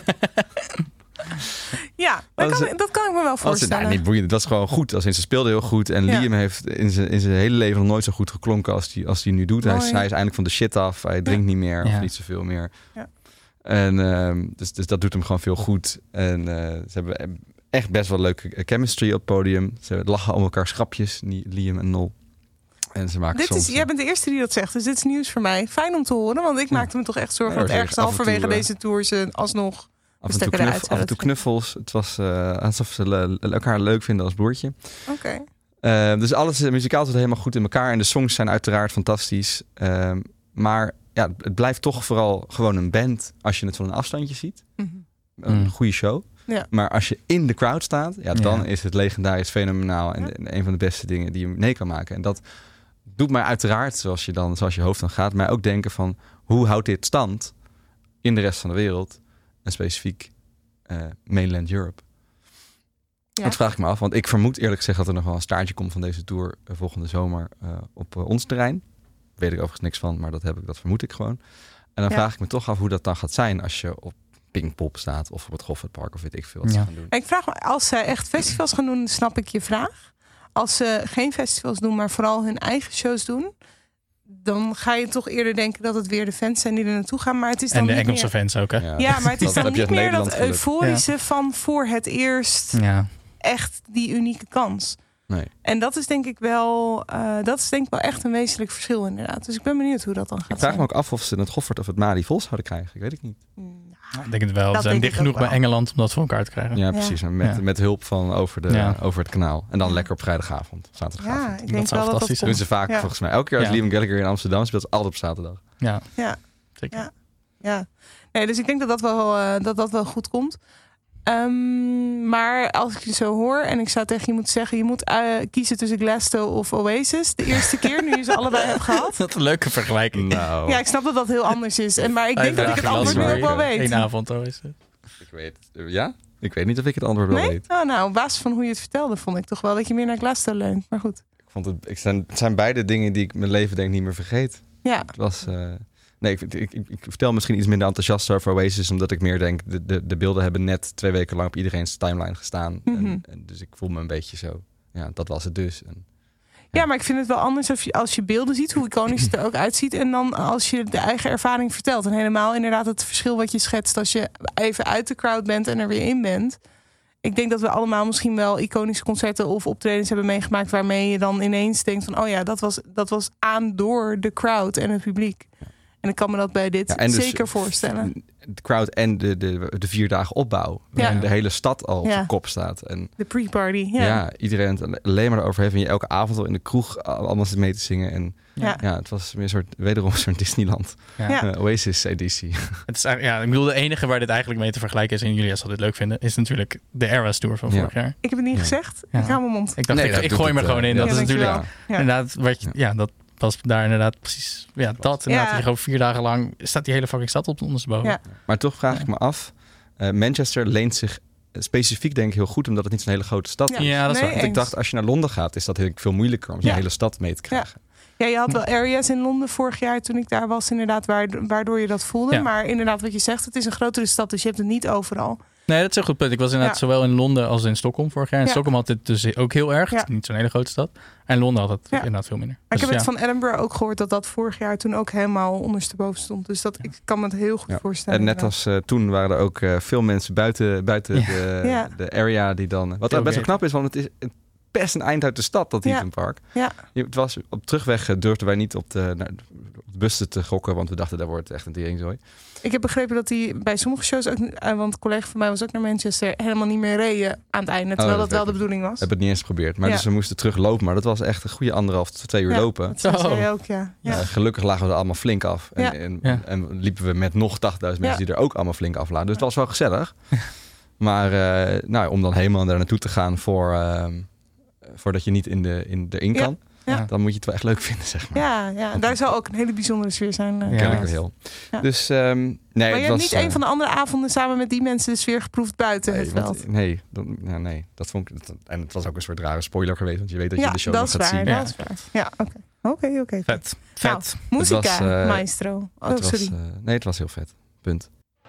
Ja, dat Als kan, het- dat kan ik me wel Als het, voorstellen. nou, niet boeiend. Dat is gewoon goed. Als in, ze speelde heel goed. En Ja. Liam heeft in zijn, in zijn hele leven nog nooit zo goed geklonken als hij als die nu doet. Hij is, Mooi. hij is eindelijk van de shit af. Hij drinkt niet meer. Ja. Of niet zoveel meer. Ja. En ehm, dus, dus dat doet hem gewoon veel goed. En uh, ze hebben echt best wel leuke chemistry op het podium. Ze lachen om elkaar schapjes. Liam en Nol. En ze maken Dit soms... is, jij bent de eerste die dat zegt, dus dit is nieuws voor mij. Fijn om te horen, want ik maakte me toch echt zorgen Ja, dat hoor, ergens af en toe, halverwege eh, deze tour ze alsnog... Af en, toe stekker knuff, eruit af en toe knuffels. Het was uh, alsof ze le- elkaar leuk vinden als broertje. Oké. Uh, dus alles uh, muzikaal zit helemaal goed in elkaar. En de songs zijn uiteraard fantastisch. Uh, maar ja, het blijft toch vooral gewoon een band als je het van een afstandje ziet. Mhm. Een Mm. goede show. Ja. Maar als je in de crowd staat, ja, dan Ja. is het legendarisch, fenomenaal. En, Ja. en een van de beste dingen die je mee kan maken. En dat doet mij uiteraard, zoals je, dan, zoals je hoofd dan gaat, mij ook denken van... hoe houdt dit stand in de rest van de wereld? En specifiek uh, mainland Europe. Ja. Dat vraag ik me af, want ik vermoed eerlijk gezegd dat er nog wel een staartje komt van deze tour uh, volgende zomer uh, op uh, ons terrein. Weet ik overigens niks van, maar dat, heb ik, dat vermoed ik gewoon. En dan Ja. vraag ik me toch af hoe dat dan gaat zijn als je op Pinkpop staat of op het Goffertpark of weet ik veel wat Ja. ze gaan doen. Ik vraag me, als zij echt festivals gaan doen, snap ik je vraag. Als ze geen festivals doen, maar vooral hun eigen shows doen, dan ga je toch eerder denken dat het weer de fans zijn die er naartoe gaan. Maar het is dan En de niet Engelse meer... fans ook, hè? Ja, Ja, maar het is dat dan heb je niet uit meer dat Nederland geluk. euforische van voor het eerst Ja. echt die unieke kans. Nee. En dat is denk ik wel, uh, dat is denk ik wel echt een wezenlijk verschil inderdaad. Dus ik ben benieuwd hoe dat dan gaat Ik vraag zijn. me ook af of ze het Goffert of het Mali vol zouden krijgen. Ik weet het niet. Ik denk het wel. Dat Ze zijn denk dicht ik genoeg ook bij wel. Engeland om dat voor elkaar te krijgen. Ja, precies. En Met, Ja. met hulp van over, de, Ja. over het kanaal. En dan lekker op vrijdagavond, zaterdagavond. Ja, ik Dat denk zou wel dat dat fantastisch Dat doen komt. ze vaak Ja. volgens mij. Elke keer als Ja. Liam Gallagher in Amsterdam speelt, altijd op zaterdag. Ja, Ja, zeker. Ja. ja. Nee, dus ik denk dat dat wel, uh, dat dat wel goed komt. Um, maar als ik je zo hoor en ik zou tegen je moeten zeggen... je moet uh, kiezen tussen Glasgow of Oasis. De eerste keer nu je ze allebei hebt gehad. Wat een leuke vergelijking. Nou, Ja, ik snap dat dat heel anders is. En, maar ik denk dat ik het antwoord nu ook wel weet. Eén avond, hoor is het. ik weet Ja? Ik weet niet of ik het antwoord wel Nee? weet. Oh, nou, op basis van hoe je het vertelde vond ik toch wel dat je meer naar Glasgow leunt. Maar goed. Ik vond het, ik zijn, het zijn beide dingen die ik mijn leven denk niet meer vergeet. Ja, Het was... Uh, nee, ik, ik, ik, ik vertel misschien iets minder enthousiast over Oasis... omdat ik meer denk, de, de, de beelden hebben net twee weken lang op iedereen's timeline gestaan. Mhm. en, en dus ik voel me een beetje zo... Ja, dat was het dus. En, ja, maar ik vind het wel anders als je, als je beelden ziet, hoe iconisch het er ook uitziet. En dan als je de eigen ervaring vertelt. En helemaal inderdaad het verschil wat je schetst als je even uit de crowd bent en er weer in bent. Ik denk dat we allemaal misschien wel iconische concerten of optredens hebben meegemaakt waarmee je dan ineens denkt van, oh ja, dat was, dat was aan door de crowd en het publiek. En ik kan me dat bij dit ja, en dus zeker voorstellen. De crowd en de, de, de vier dagen opbouw. Ja. En de hele stad al op Ja. zijn kop staat. En De pre-party, ja. ja. iedereen het alleen maar erover heeft. En je elke avond al in de kroeg allemaal zit mee te zingen. En Ja. ja, het was meer een soort, wederom zo'n Disneyland. Ja. Ja. Uh, Oasis-editie. Het is, eigenlijk- ja, ik bedoel, de enige waar dit eigenlijk mee te vergelijken is, en jullie zal dit leuk vinden, is natuurlijk de Eras Tour van Ja. vorig jaar. Ik heb het niet Ja. gezegd. Ja. Ik hou mijn mond. Ik dacht, Nee, ik, dat ik doet gooi me het, gewoon uh, in. ja. Dat Ja, is natuurlijk dankjewel. Ja. inderdaad, wat je, ja, dat was daar inderdaad precies, ja, dat inderdaad, Ja. je gewoon vier dagen lang staat die hele fucking stad op ondersteboven. Ja. Maar toch vraag ik me af. Uh, Manchester leent zich uh, specifiek denk ik heel goed... omdat het niet zo'n hele grote stad Ja. is. Ja, dat is Nee, waar. Want ik eens. dacht, als je naar Londen gaat... is dat heel veel moeilijker om Ja. de hele stad mee te krijgen. Ja, je had wel areas in Londen vorig jaar toen ik daar was, inderdaad, waardoor je dat voelde. Ja. Maar inderdaad, wat je zegt, het is een grotere stad, dus je hebt het niet overal. Nee, dat is een goed punt. Ik was inderdaad Ja. zowel in Londen als in Stockholm vorig jaar. In Ja. Stockholm had dit dus ook heel erg. Ja. Het is niet zo'n hele grote stad. En Londen had het Ja. inderdaad veel minder. Maar Dus ik heb ja. het van Edinburgh ook gehoord dat dat vorig jaar toen ook helemaal ondersteboven stond. Dus dat, ik kan me het heel goed Ja. voorstellen. En net inderdaad. als uh, toen waren er ook uh, veel mensen buiten, buiten Ja. de, Ja. de area die dan... Wat best wel Tailgate. knap is, want het is best een eind uit de stad, dat Ja. Heaton Park. Ja. Je- Het was, op terugweg uh, durfden wij niet op de, naar, op de bussen te gokken, want we dachten, daar wordt echt een teringzooi. Ik heb begrepen dat die bij sommige shows ook, uh, want een collega van mij was ook naar Manchester, helemaal niet meer reden aan het einde. Terwijl dat dat, wel weet de ik. bedoeling was. We hebben het niet eens geprobeerd. Maar Ja. dus we moesten teruglopen. Maar dat was echt een goede anderhalf tot twee uur Ja, lopen. Dat zei Oh. zij ook, ja. ja. Ja, gelukkig lagen we er allemaal flink af. En, Ja. en, Ja. en liepen we met nog tachtigduizend mensen Ja. die er ook allemaal flink afladen. Dus het was wel gezellig. Maar uh, nou, om dan helemaal daar naartoe te gaan voor, uh, voordat je niet in de, in, erin Ja. kan. Ja. Dan moet je het wel echt leuk vinden, zeg maar. Ja, ja, en daar zou ook een hele bijzondere sfeer zijn. uh, Ja. Gallagher Hill. Ja. Dus um, nee, maar het je hebt was, niet uh, een van de andere avonden samen met die mensen de sfeer geproefd buiten nee, het want- veld. nee, dan, ja, nee, dat vond ik. Dat, en het was ook een soort rare spoiler geweest, want je weet dat je Ja, de show dat nog is gaat waar. zien. Ja. Dat is waar. Ja, oké. Oké, oké. Vet. Nou, Vet. Musica, Het was, uh, maestro. Oh, Het was, sorry. uh, nee, het was heel vet. Punt.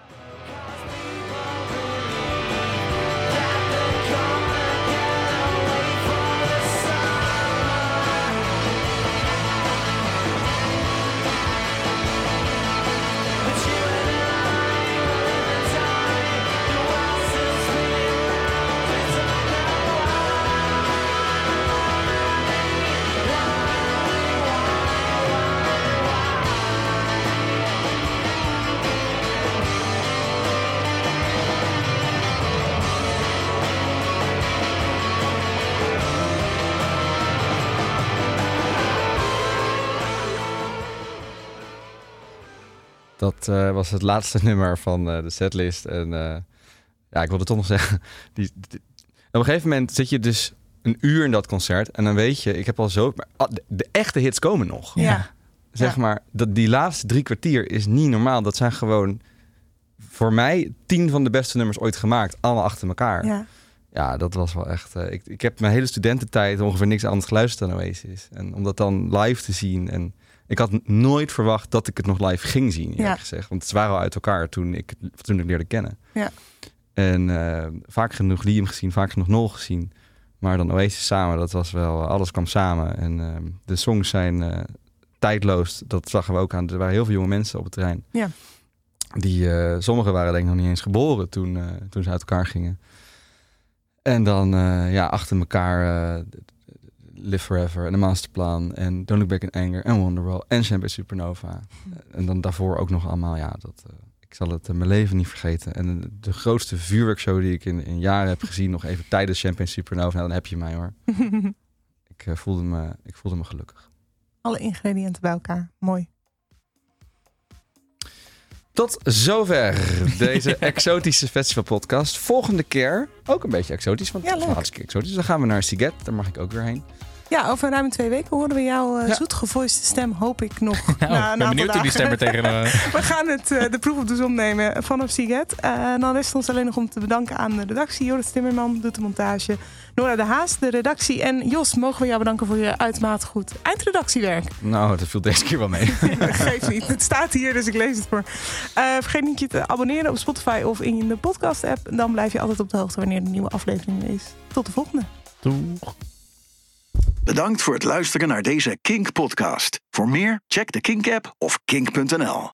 Dat uh, was het laatste nummer van uh, de setlist. En uh, ja, ik wilde toch nog zeggen... Die, die, op een gegeven moment zit je dus een uur in dat concert. En dan weet je, ik heb al zo... Maar, ah, de, de echte hits komen nog. Ja. Zeg Ja. maar, dat die laatste drie kwartier is niet normaal. Dat zijn gewoon voor mij tien van de beste nummers ooit gemaakt. Allemaal achter elkaar. Ja, Ja. dat was wel echt... Uh, ik, ik heb mijn hele studententijd ongeveer niks anders geluisterd dan Oasis. En om dat dan live te zien... en ik had nooit verwacht dat ik het nog live ging zien, eerlijk Ja. gezegd. Want ze waren al uit elkaar toen ik, toen ik leerde kennen. Ja. En uh, vaak genoeg Liam gezien, vaak genoeg Noel gezien. Maar dan Oasis samen, dat was wel... Alles kwam samen. En uh, de songs zijn uh, tijdloos. Dat zagen we ook aan. Er waren heel veel jonge mensen op het terrein. Ja. Die, uh, sommigen waren denk ik nog niet eens geboren toen, uh, toen ze uit elkaar gingen. En dan uh, ja, achter elkaar uh, Live Forever en The Masterplan en Don't Look Back in Anger en Wonderwall en Champagne Supernova. En dan daarvoor ook nog allemaal, ja, dat, uh, ik zal het uh, mijn leven niet vergeten. En de, de grootste vuurwerkshow die ik in, in jaren heb gezien, nog even tijdens Champagne Supernova, nou, dan heb je mij hoor. ik, uh, voelde me, ik voelde me gelukkig. Alle ingrediënten bij elkaar. Mooi. Tot zover deze exotische festivalpodcast. Volgende keer ook een beetje exotisch, want ja, het is wel hartstikke exotisch. Dan gaan we naar Siget, daar mag ik ook weer heen. Ja, over ruim twee weken horen we jouw uh, ja. zoetgevoiste stem, hoop ik nog. Nou, na, ik ben benieuwd hoe die stem er tegen... Uh... We gaan het, uh, de proef op de som nemen vanaf Siget. Uh, dan rest ons alleen nog om te bedanken aan de redactie. Joris Timmerman doet de montage. Nora de Haas, de redactie. En Jos, mogen we jou bedanken voor je uitermate goed eindredactiewerk. Nou, dat viel deze keer wel mee. Geef niet, het staat hier, dus ik lees het voor. Uh, vergeet niet je te abonneren op Spotify of in de podcast-app. Dan blijf je altijd op de hoogte wanneer de nieuwe aflevering is. Tot de volgende. Doeg. Bedankt voor het luisteren naar deze Kink-podcast. Voor meer, check de Kink-app of kink punt n l.